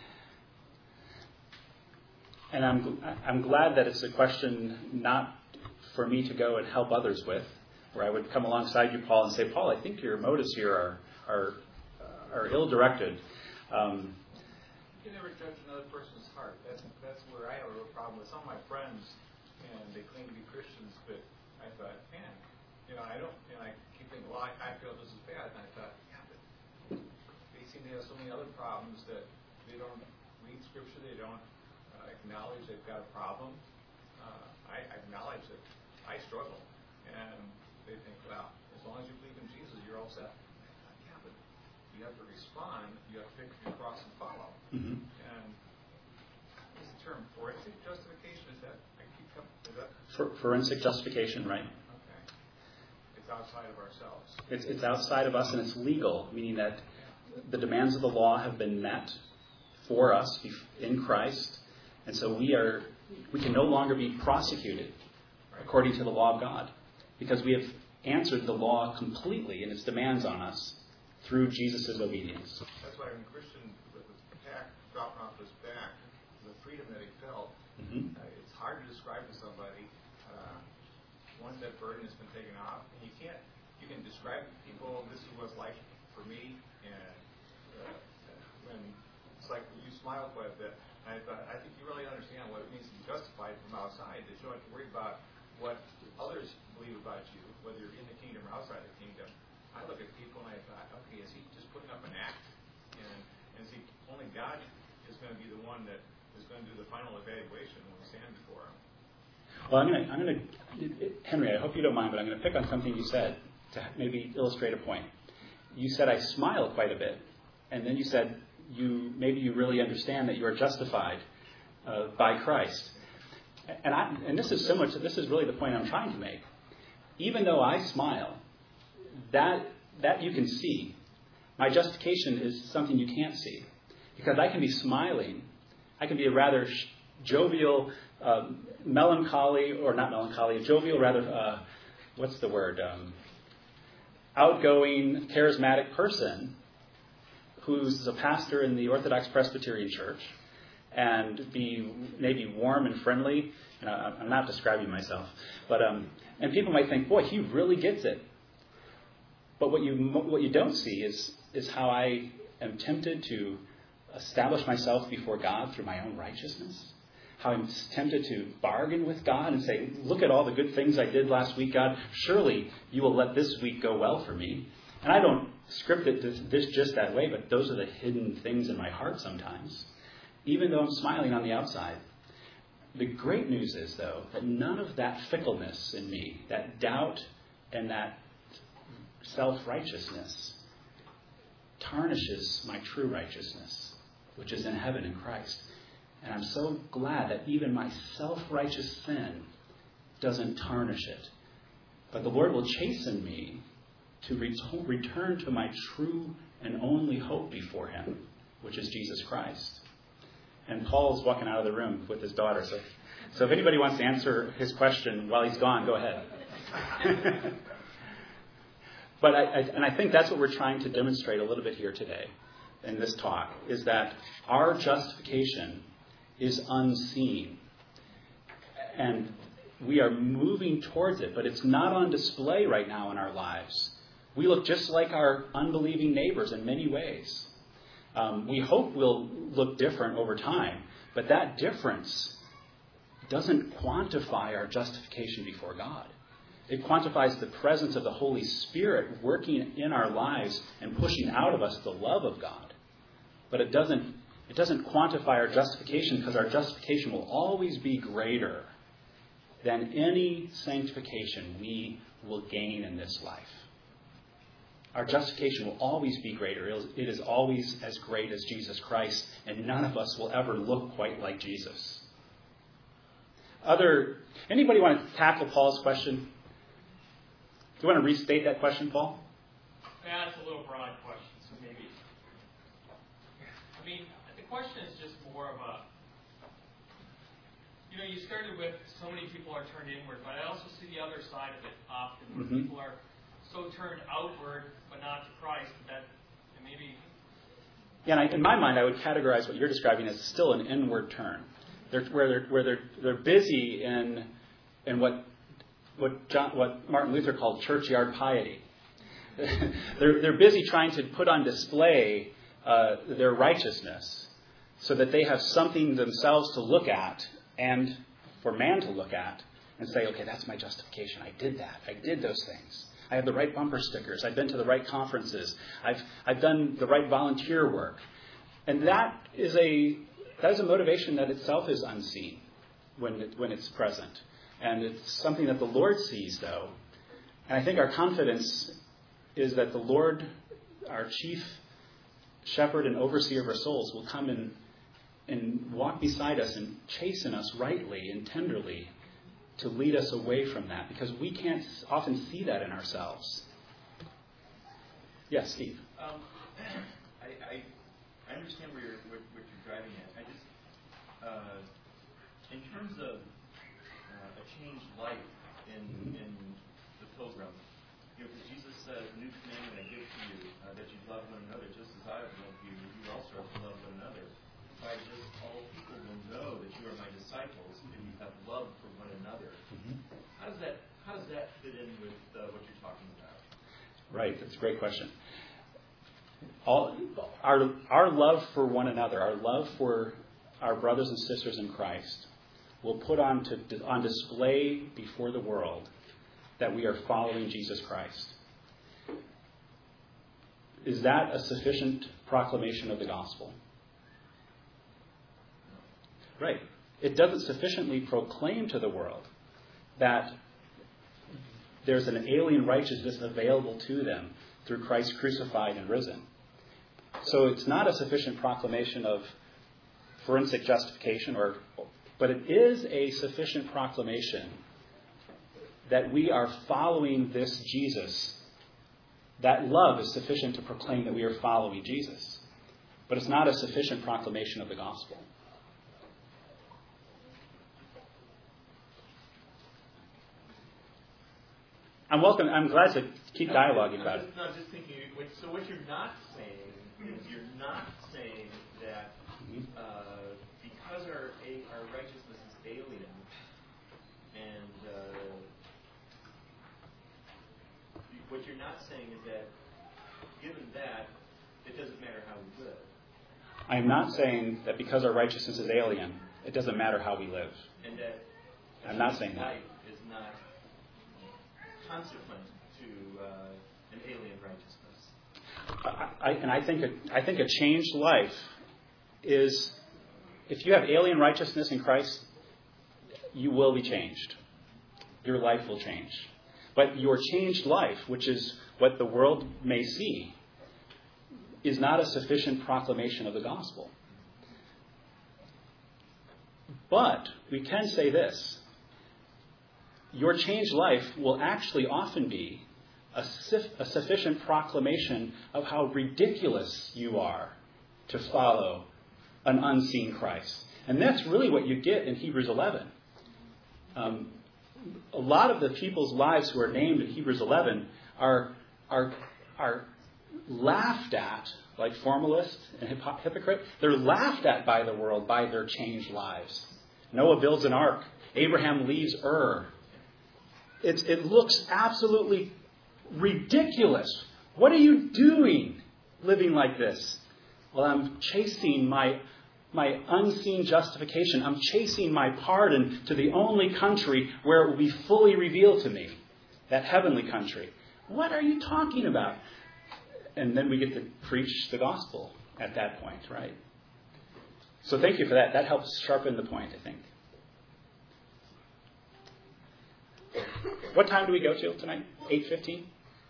And I'm I'm glad that it's a question not for me to go and help others with, where I would come alongside you, Paul, and say, Paul, I think your motives here are are are ill-directed. Um, you can never judge another person's heart. That's that's where I have a real problem with some of my friends, and they claim to be Christians, but I thought, man, you know, I don't, and I keep thinking, well, I, I feel this is bad, and I thought, yeah, but they seem to have so many other problems that they don't read Scripture, they don't uh, acknowledge they've got a problem. Uh, I acknowledge that I struggle, and they think, well, as long as you believe in Jesus, you're all set. You have to respond. You have to pick up your cross and follow. Mm-hmm. And what's the term? Forensic justification? Is that? I keep coming. Is that? For, forensic justification, right? Okay. It's outside of ourselves. It's it's outside of us, and it's legal, meaning that the demands of the law have been met for us in Christ, and so we are we can no longer be prosecuted right. according to the law of God, because we have answered the law completely in its demands on us through Jesus' obedience. That's why when Christian with the pack dropping off his back, the freedom that he felt, mm-hmm. uh, it's hard to describe to somebody. Uh, once that burden has been taken off, and you can't, you can describe to people, this is what it's like for me, and uh, when it's like you smile quite a bit. And I thought, I think you really understand what it means to be justified from outside, that you don't have to worry about what others believe about you, whether you're in the kingdom or outside the kingdom. I look at people and I thought, okay, is he just putting up an act? And, and is he, only God is going to be the one that is going to do the final evaluation when we stand before him. Well, I'm going to, I'm going to, Henry, I hope you don't mind, but I'm going to pick on something you said to maybe illustrate a point. You said I smile quite a bit, and then you said you maybe you really understand that you are justified uh, by Christ. And I, and this is similar to, this is really the point I'm trying to make. Even though I smile, That that you can see. My justification is something you can't see. Because I can be smiling. I can be a rather sh- jovial, uh, melancholy, or not melancholy, jovial, rather, uh, what's the word? Um, outgoing, charismatic person who's a pastor in the Orthodox Presbyterian Church and be maybe warm and friendly. And I, I'm not describing myself. but um, And people might think, boy, he really gets it. But what you what you don't see is is how I am tempted to establish myself before God through my own righteousness. How I'm tempted to bargain with God and say, look at all the good things I did last week, God. Surely you will let this week go well for me. And I don't script it this, this just that way, but those are the hidden things in my heart sometimes. Even though I'm smiling on the outside. The great news is, though, that none of that fickleness in me, that doubt and that self-righteousness tarnishes my true righteousness, which is in heaven in Christ. And I'm so glad that even my self-righteous sin doesn't tarnish it. But the Lord will chasten me to re- return to my true and only hope before him, which is Jesus Christ. And Paul's walking out of the room with his daughter. So, so if anybody wants to answer his question while he's gone, go ahead. But I, I, and I think that's what we're trying to demonstrate a little bit here today in this talk, is that our justification is unseen. And we are moving towards it, but it's not on display right now in our lives. We look just like our unbelieving neighbors in many ways. Um, we hope we'll look different over time, but that difference doesn't quantify our justification before God. It quantifies the presence of the Holy Spirit working in our lives and pushing out of us the love of God. But it doesn't, it doesn't quantify our justification, because our justification will always be greater than any sanctification we will gain in this life. Our justification will always be greater. It is always as great as Jesus Christ, and none of us will ever look quite like Jesus. Other, anybody want to tackle Paul's question? Do you want to restate that question, Paul? Yeah, it's a little broad question, so maybe. I mean, the question is just more of a, you know, you started with so many people are turned inward, but I also see the other side of it often, where mm-hmm. people are so turned outward, but not to Christ, that maybe... Yeah, and I, in my mind, I would categorize what you're describing as still an inward turn. They're, where they're, where they're, they're busy in, in what... What, John, what Martin Luther called churchyard piety. they're, they're busy trying to put on display uh, their righteousness so that they have something themselves to look at and for man to look at and say, okay, that's my justification. I did that. I did those things. I have the right bumper stickers. I've been to the right conferences. I've I've done the right volunteer work. And that is a that is a motivation that itself is unseen when it, when it's present. And it's something that the Lord sees, though. And I think our confidence is that the Lord, our chief shepherd and overseer of our souls, will come and, and walk beside us and chasten us rightly and tenderly to lead us away from that, because we can't often see that in ourselves. Yes, Steve. Um, I, I, I understand where you're, what, what you're driving at. I just, uh, in terms of changed life in in the pilgrim. You know, because Jesus says, "New commandment I give to you, uh, that you love one another, just as I have loved you. You also have to love one another. By this, all people will know that you are my disciples, and you have love for one another." Mm-hmm. How does that How does that fit in with uh, what you're talking about? Right, that's a great question. All our our love for one another, our love for our brothers and sisters in Christ, will put on to, on display before the world that we are following Jesus Christ. Is that a sufficient proclamation of the gospel? Right. It doesn't sufficiently proclaim to the world that there's an alien righteousness available to them through Christ crucified and risen. So it's not a sufficient proclamation of forensic justification, or but it is a sufficient proclamation that we are following this Jesus. That love is sufficient to proclaim that we are following Jesus. But it's not a sufficient proclamation of the gospel. I'm welcome. I'm glad to keep dialoguing about it. No, I'm just thinking. So what you're not saying is you're not saying that uh, because our our righteousness is alien, and uh, what you're not saying is that given that, it doesn't matter how we live. I am not saying that because our righteousness is alien, it doesn't matter how we live. And that I'm not saying that. life is not consequent to uh, an alien righteousness. I, I, and I think a, I think a changed life is, if you have alien righteousness in Christ, you will be changed. Your life will change. But your changed life, which is what the world may see, is not a sufficient proclamation of the gospel. But we can say this. Your changed life will actually often be a, a sufficient proclamation of how ridiculous you are to follow an unseen Christ. And that's really what you get in Hebrews eleven. Um, a lot of the people's lives who are named in Hebrews eleven are are are laughed at, like formalist and hip- hypocrite. They're laughed at by the world by their changed lives. Noah builds an ark. Abraham leaves Ur. It's, it looks absolutely ridiculous. What are you doing living like this? Well, I'm chasing my my unseen justification. I'm chasing my pardon to the only country where it will be fully revealed to me, that heavenly country. What are you talking about? And then we get to preach the gospel at that point, right? So thank you for that. That helps sharpen the point, I think. What time do we go till tonight? eight fifteen?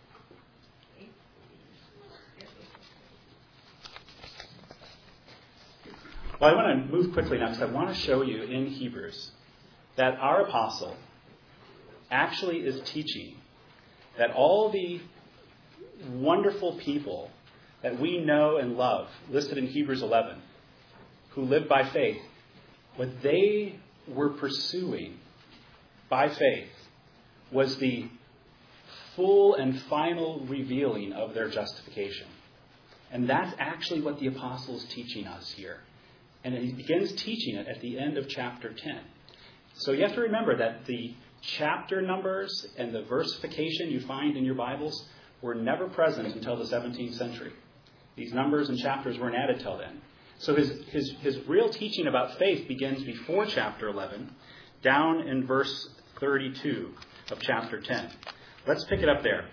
Well, I want to move quickly now because I want to show you in Hebrews that our apostle actually is teaching that all the wonderful people that we know and love, listed in Hebrews eleven, who lived by faith, what they were pursuing by faith was the full and final revealing of their justification. And that's actually what the apostle is teaching us here. And he begins teaching it at the end of chapter ten. So you have to remember that the chapter numbers and the versification you find in your Bibles were never present until the seventeenth century. These numbers and chapters weren't added till then. So his, his, his real teaching about faith begins before chapter eleven, down in verse thirty-two of chapter ten. Let's pick it up there.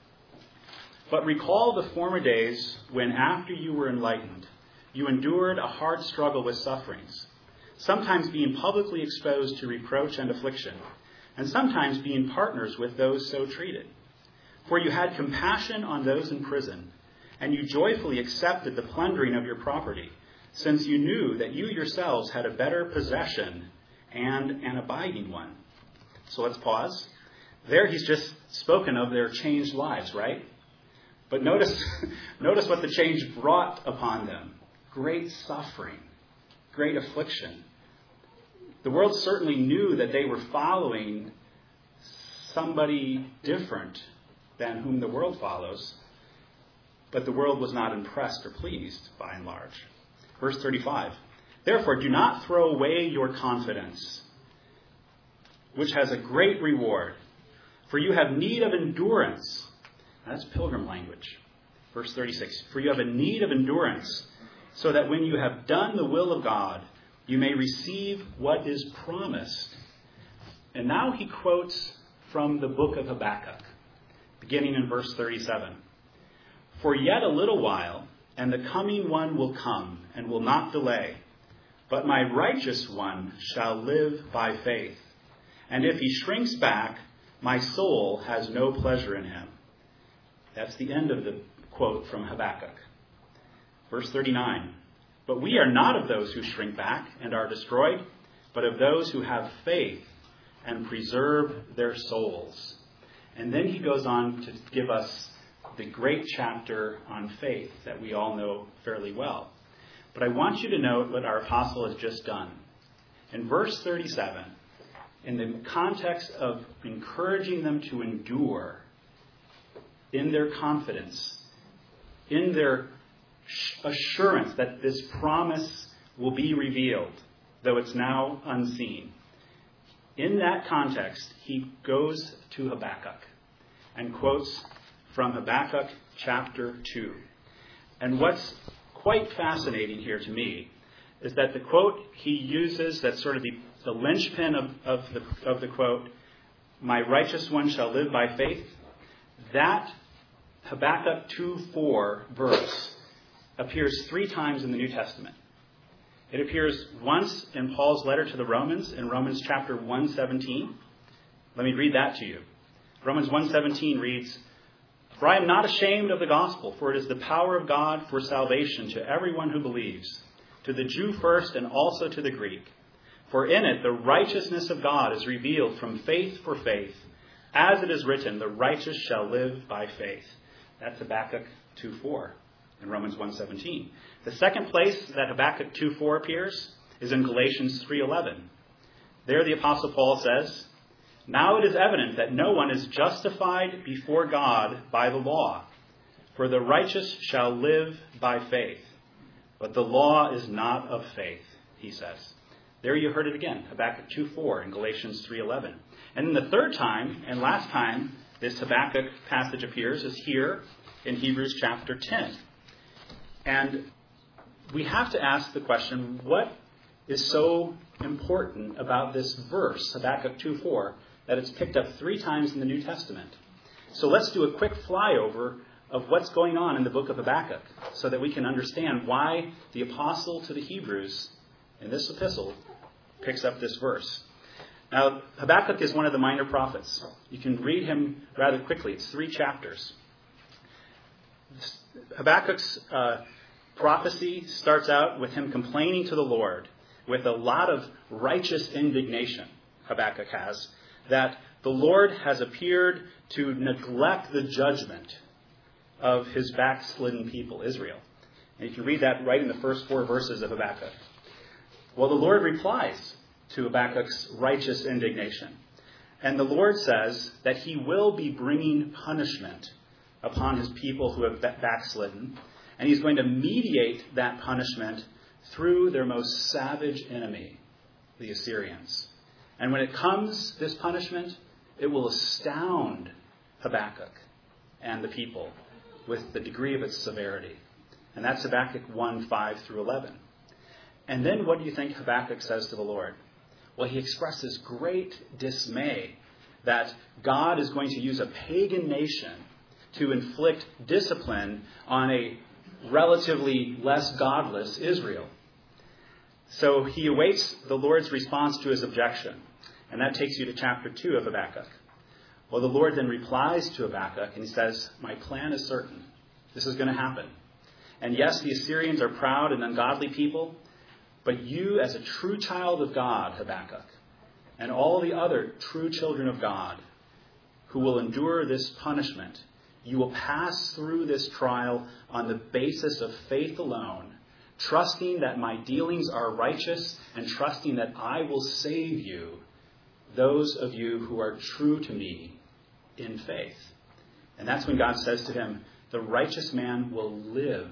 But recall the former days when, after you were enlightened, you endured a hard struggle with sufferings, sometimes being publicly exposed to reproach and affliction, and sometimes being partners with those so treated. For you had compassion on those in prison, and you joyfully accepted the plundering of your property, since you knew that you yourselves had a better possession and an abiding one. So let's pause. There he's just spoken of their changed lives, right? But notice, notice what the change brought upon them. Great suffering, great affliction. The world certainly knew that they were following somebody different than whom the world follows, but the world was not impressed or pleased by and large. Verse thirty-five, therefore do not throw away your confidence, which has a great reward, for you have need of endurance. That's pilgrim language. Verse thirty-six, for you have a need of endurance, so that when you have done the will of God, you may receive what is promised. And now he quotes from the book of Habakkuk, beginning in verse thirty-seven. For yet a little while, and the coming one will come, and will not delay. But my righteous one shall live by faith. And if he shrinks back, my soul has no pleasure in him. That's the end of the quote from Habakkuk. Verse thirty-nine, but we are not of those who shrink back and are destroyed, but of those who have faith and preserve their souls. And then he goes on to give us the great chapter on faith that we all know fairly well. But I want you to note what our apostle has just done. In verse thirty-seven, in the context of encouraging them to endure in their confidence, in their assurance that this promise will be revealed, though it's now unseen. In that context, he goes to Habakkuk and quotes from Habakkuk chapter two. And what's quite fascinating here to me is that the quote he uses, that's sort of the, the linchpin of, of, the, of the quote, my righteous one shall live by faith, that Habakkuk two four verse appears three times in the New Testament. It appears once in Paul's letter to the Romans, in Romans chapter one seventeen. Let me read that to you. Romans one seventeen reads, for I am not ashamed of the gospel, for it is the power of God for salvation to everyone who believes, to the Jew first and also to the Greek. For in it the righteousness of God is revealed from faith for faith, As it is written, the righteous shall live by faith. That's Habakkuk two four in Romans one seventeen. The second place that Habakkuk two four appears is in Galatians three eleven. There the Apostle Paul says, now it is evident that no one is justified before God by the law, for the righteous shall live by faith. But the law is not of faith, he says. There you heard it again, Habakkuk two four in Galatians three eleven. And then the third time, and last time, this Habakkuk passage appears is here in Hebrews chapter ten. And we have to ask the question, what is so important about this verse, Habakkuk two four, that it's picked up three times in the New Testament? So let's do a quick flyover of what's going on in the book of Habakkuk so that we can understand why the apostle to the Hebrews in this epistle picks up this verse. Now, Habakkuk is one of the minor prophets. You can read him rather quickly. It's three chapters. Habakkuk's uh, prophecy starts out with him complaining to the Lord with a lot of righteous indignation, Habakkuk has, that the Lord has appeared to neglect the judgment of his backslidden people, Israel. And you can read that right in the first four verses of Habakkuk. Well, the Lord replies to Habakkuk's righteous indignation. And the Lord says that he will be bringing punishment upon his people who have backslidden. And he's going to mediate that punishment through their most savage enemy, the Assyrians. And when it comes, this punishment, it will astound Habakkuk and the people with the degree of its severity. And that's Habakkuk one, five through eleven. And then what do you think Habakkuk says to the Lord? Well, he expresses great dismay that God is going to use a pagan nation to inflict discipline on a relatively less godless Israel. So he awaits the Lord's response to his objection. And that takes you to chapter two of Habakkuk. Well, the Lord then replies to Habakkuk and he says, my plan is certain. This is going to happen. And yes, the Assyrians are proud and ungodly people, but you as a true child of God, Habakkuk, and all the other true children of God who will endure this punishment, you will pass through this trial on the basis of faith alone, trusting that my dealings are righteous and trusting that I will save you, those of you who are true to me in faith. And that's when God says to him, the righteous man will live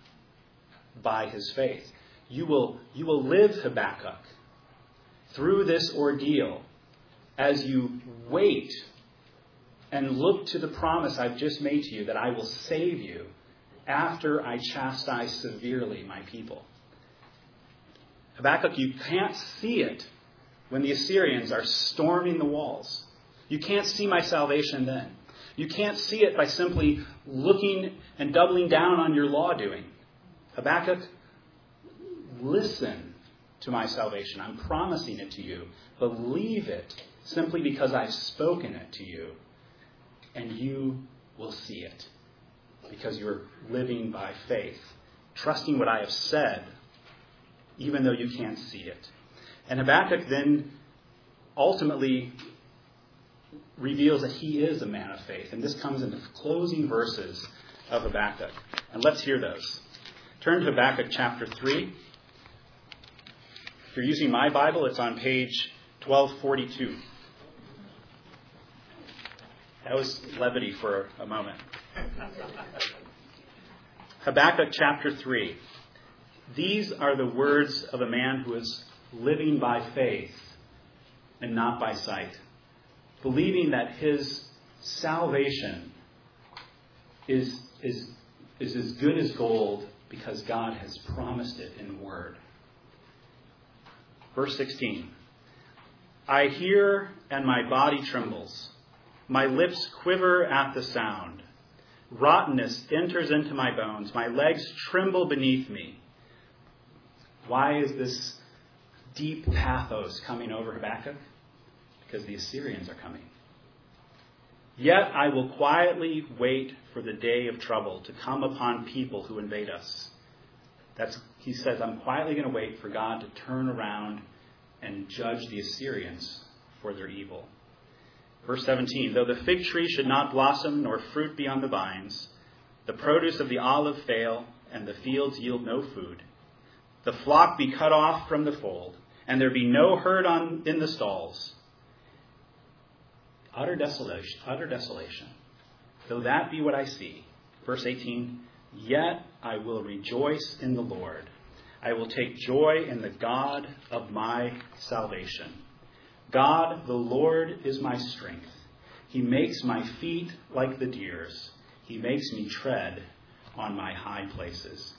by his faith. You will, you will live, Habakkuk, through this ordeal as you wait and look to the promise I've just made to you that I will save you after I chastise severely my people. Habakkuk, you can't see it when the Assyrians are storming the walls. You can't see my salvation then. You can't see it by simply looking and doubling down on your law doing. Habakkuk, listen to my salvation. I'm promising it to you. Believe it simply because I've spoken it to you. And you will see it because you're living by faith, trusting what I have said, even though you can't see it. And Habakkuk then ultimately reveals that he is a man of faith. And this comes in the closing verses of Habakkuk. And let's hear those. Turn to Habakkuk chapter three. If you're using my Bible, it's on page twelve forty-two. That was levity for a moment. Habakkuk chapter three. These are the words of a man who is living by faith and not by sight, believing that his salvation is, is, is as good as gold because God has promised it in the Word. Verse sixteen. I hear and my body trembles. My lips quiver at the sound. Rottenness enters into my bones. My legs tremble beneath me. Why is this deep pathos coming over Habakkuk? Because the Assyrians are coming. Yet I will quietly wait for the day of trouble to come upon people who invade us. That's, he says, I'm quietly going to wait for God to turn around and judge the Assyrians for their evil. Verse seventeen, though the fig tree should not blossom, nor fruit be on the vines, the produce of the olive fail, and the fields yield no food, the flock be cut off from the fold, and there be no herd on in the stalls. Utter desolation, utter desolation. Though that be what I see. Verse eighteen, yet I will rejoice in the Lord. I will take joy in the God of my salvation. God, the Lord, is my strength. He makes my feet like the deer's. He makes me tread on my high places.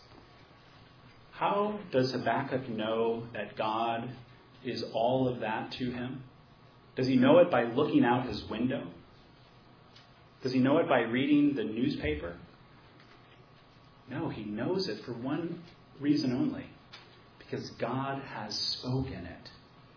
How does Habakkuk know that God is all of that to him? Does he know it by looking out his window? Does he know it by reading the newspaper? No, he knows it for one reason only. Because God has spoken it.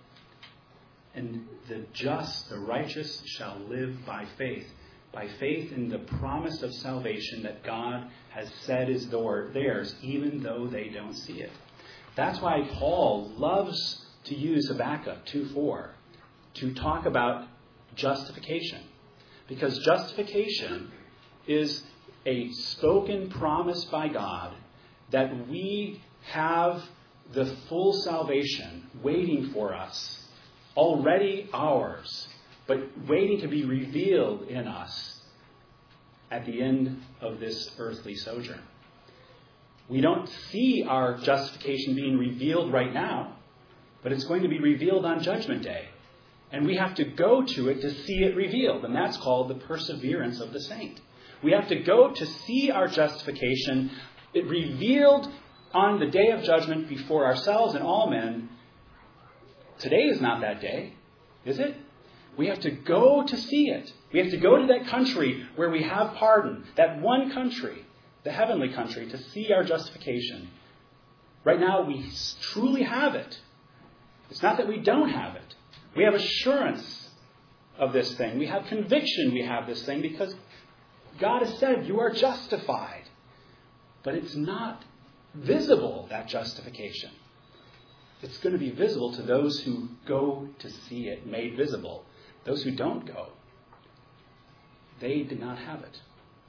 And the just, the righteous, shall live by faith. By faith in the promise of salvation that God has said is theirs, even though they don't see it. That's why Paul loves to use Habakkuk two four to talk about justification. Because justification is a spoken promise by God that we have the full salvation waiting for us, already ours, but waiting to be revealed in us at the end of this earthly sojourn. We don't see our justification being revealed right now, but it's going to be revealed on Judgment Day. And we have to go to it to see it revealed, and that's called the perseverance of the saint. We have to go to see our justification it revealed on the day of judgment before ourselves and all men. Today is not that day, is it? We have to go to see it. We have to go to that country where we have pardon, that one country, the heavenly country, to see our justification. Right now, we truly have it. It's not that we don't have it. We have assurance of this thing. We have conviction we have this thing because God has said you are justified. But it's not visible, that justification. It's going to be visible to those who go to see it made visible. Those who don't go, they did not have it.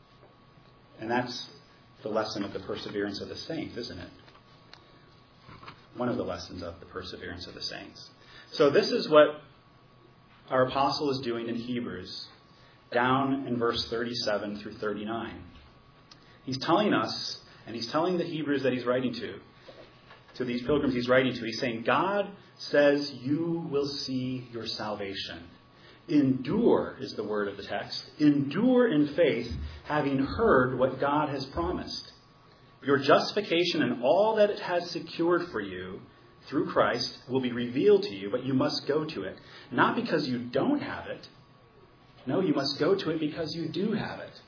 And that's the lesson of the perseverance of the saints, isn't it? One of the lessons of the perseverance of the saints. So this is what our apostle is doing in Hebrews, down in verse thirty-seven through thirty-nine. He's telling us, and he's telling the Hebrews that he's writing to, to these pilgrims he's writing to, he's saying, God says you will see your salvation. Endure is the word of the text. Endure in faith, having heard what God has promised. Your justification and all that it has secured for you through Christ will be revealed to you, but you must go to it. Not because you don't have it. No, you must go to it because you do have it.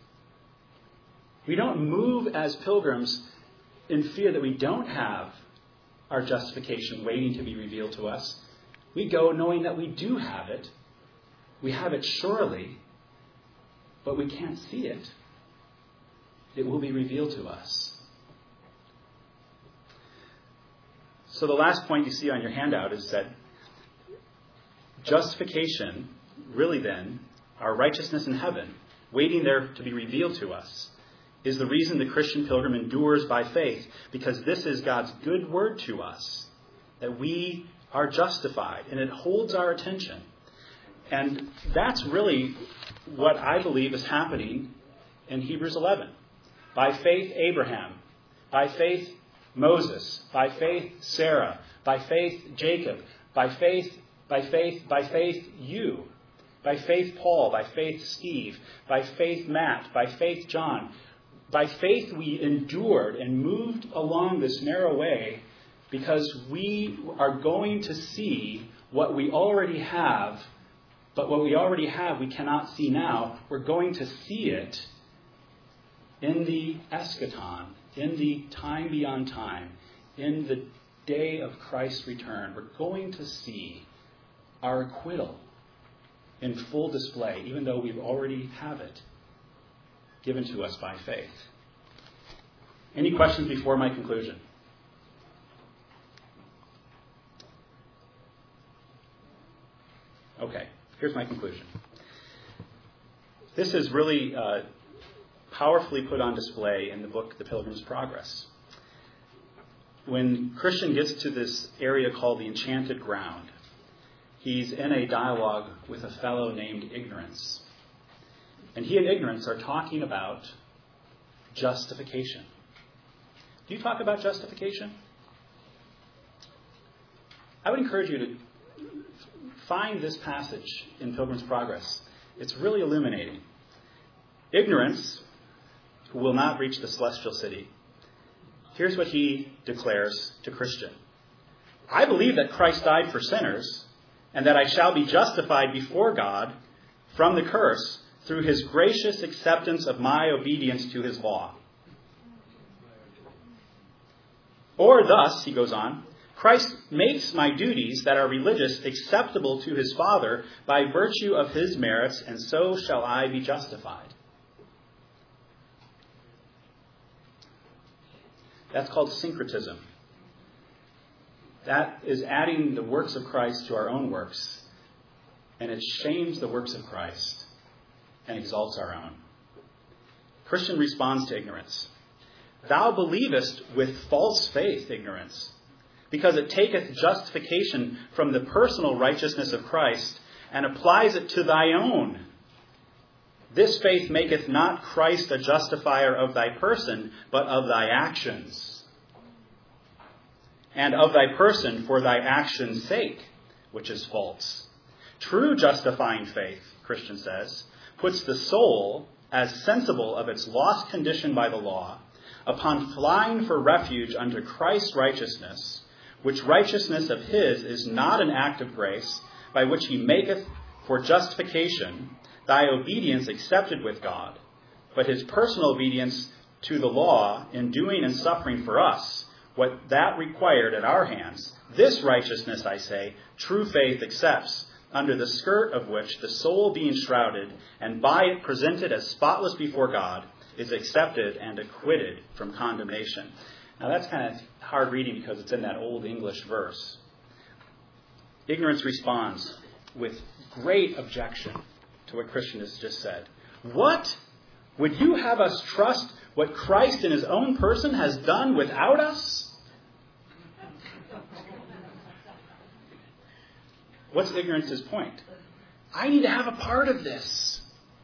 We don't move as pilgrims in fear that we don't have our justification waiting to be revealed to us. We go knowing that we do have it. We have it surely, but we can't see it. It will be revealed to us. So the last point you see on your handout is that justification, really then, our righteousness in heaven, waiting there to be revealed to us, is the reason the Christian pilgrim endures by faith, because this is God's good word to us, that we are justified, and it holds our attention. And that's really what I believe is happening in Hebrews eleven. By faith, Abraham. By faith, Moses. By faith, Sarah. By faith, Jacob. By faith, by faith, by faith, you. By faith, Paul. By faith, Steve. By faith, Matt. By faith, John. By faith, we endured and moved along this narrow way because we are going to see what we already have. But what we already have, we cannot see now. We're going to see it in the eschaton, in the time beyond time, in the day of Christ's return. We're going to see our acquittal in full display, even though we already have it given to us by faith. Any questions before my conclusion? Okay. Here's my conclusion. This is really uh, powerfully put on display in the book The Pilgrim's Progress. When Christian gets to this area called the Enchanted Ground, he's in a dialogue with a fellow named Ignorance. And he and Ignorance are talking about justification. Do you talk about justification? I would encourage you to find this passage in Pilgrim's Progress. It's really illuminating. Ignorance, who will not reach the celestial city, here's what he declares to Christian. I believe that Christ died for sinners, and that I shall be justified before God from the curse through his gracious acceptance of my obedience to his law. Or thus, he goes on, Christ makes my duties that are religious acceptable to his Father by virtue of his merits, and so shall I be justified. That's called syncretism. That is adding the works of Christ to our own works, and it shames the works of Christ and exalts our own. Christian responds to Ignorance. Thou believest with false faith, Ignorance, because it taketh justification from the personal righteousness of Christ and applies it to thy own. This faith maketh not Christ a justifier of thy person, but of thy actions. And of thy person for thy actions' sake, which is false. True justifying faith, Christian says, puts the soul, as sensible of its lost condition by the law, upon flying for refuge unto Christ's righteousness, which righteousness of his is not an act of grace, by which he maketh for justification thy obedience accepted with God, but his personal obedience to the law in doing and suffering for us what that required at our hands. This righteousness, I say, true faith accepts, under the skirt of which the soul being shrouded, and by it presented as spotless before God, is accepted and acquitted from condemnation. Now that's kind of hard reading because it's in that old English verse. Ignorance responds with great objection to what Christian has just said. What? Would you have us trust what Christ in his own person has done without us? What's Ignorance's point? I need to have a part of this.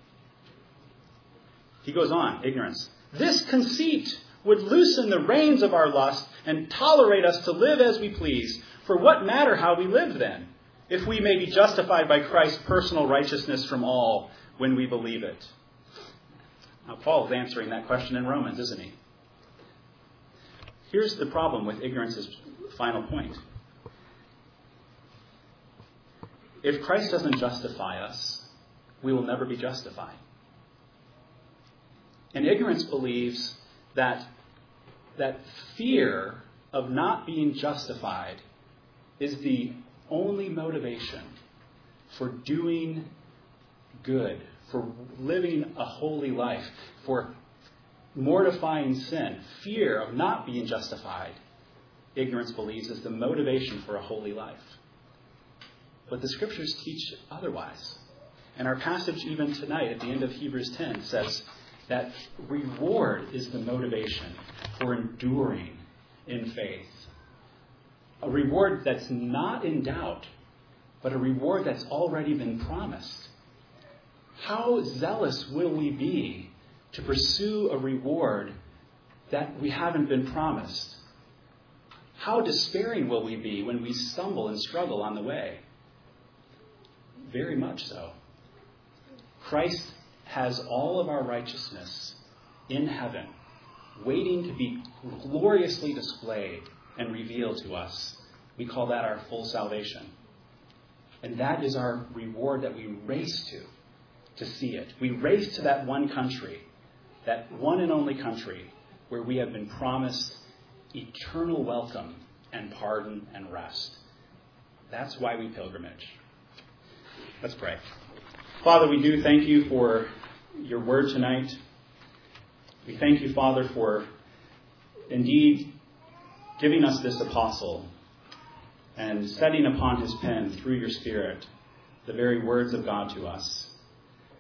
He goes on, Ignorance. This conceit would loosen the reins of our lust and tolerate us to live as we please. For what matter how we live then, if we may be justified by Christ's personal righteousness from all when we believe it? Now, Paul is answering that question in Romans, isn't he? Here's the problem with Ignorance's final point. If Christ doesn't justify us, we will never be justified. And Ignorance believes that, that fear of not being justified is the only motivation for doing good, for living a holy life, for mortifying sin. Fear of not being justified, Ignorance believes, is the motivation for a holy life. But the Scriptures teach otherwise. And our passage even tonight at the end of Hebrews ten says that reward is the motivation for enduring in faith. A reward that's not in doubt, but a reward that's already been promised. How zealous will we be to pursue a reward that we haven't been promised? How despairing will we be when we stumble and struggle on the way? Very much so. Christ has all of our righteousness in heaven, waiting to be gloriously displayed and revealed to us. We call that our full salvation. And that is our reward that we race to, to see it. We race to that one country, that one and only country, where we have been promised eternal welcome and pardon and rest. That's why we pilgrimage. Let's pray. Father, we do thank you for your word tonight. We thank you, Father, for indeed giving us this apostle and setting upon his pen through your Spirit the very words of God to us.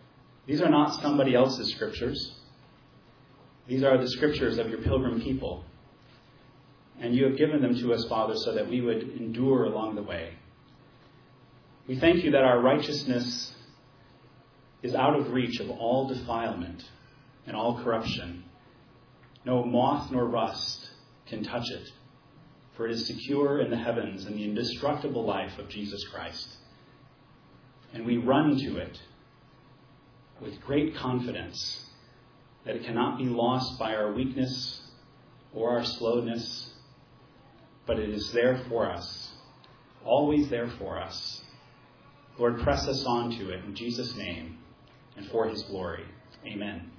These are not somebody else's scriptures. These are the scriptures of your pilgrim people. And you have given them to us, Father, so that we would endure along the way. We thank you that our righteousness is out of reach of all defilement and all corruption. No moth nor rust can touch it, for it is secure in the heavens in the indestructible life of Jesus Christ. And we run to it with great confidence that it cannot be lost by our weakness or our slowness, but it is there for us, always there for us. Lord, press us on to it in Jesus' name and for his glory. Amen.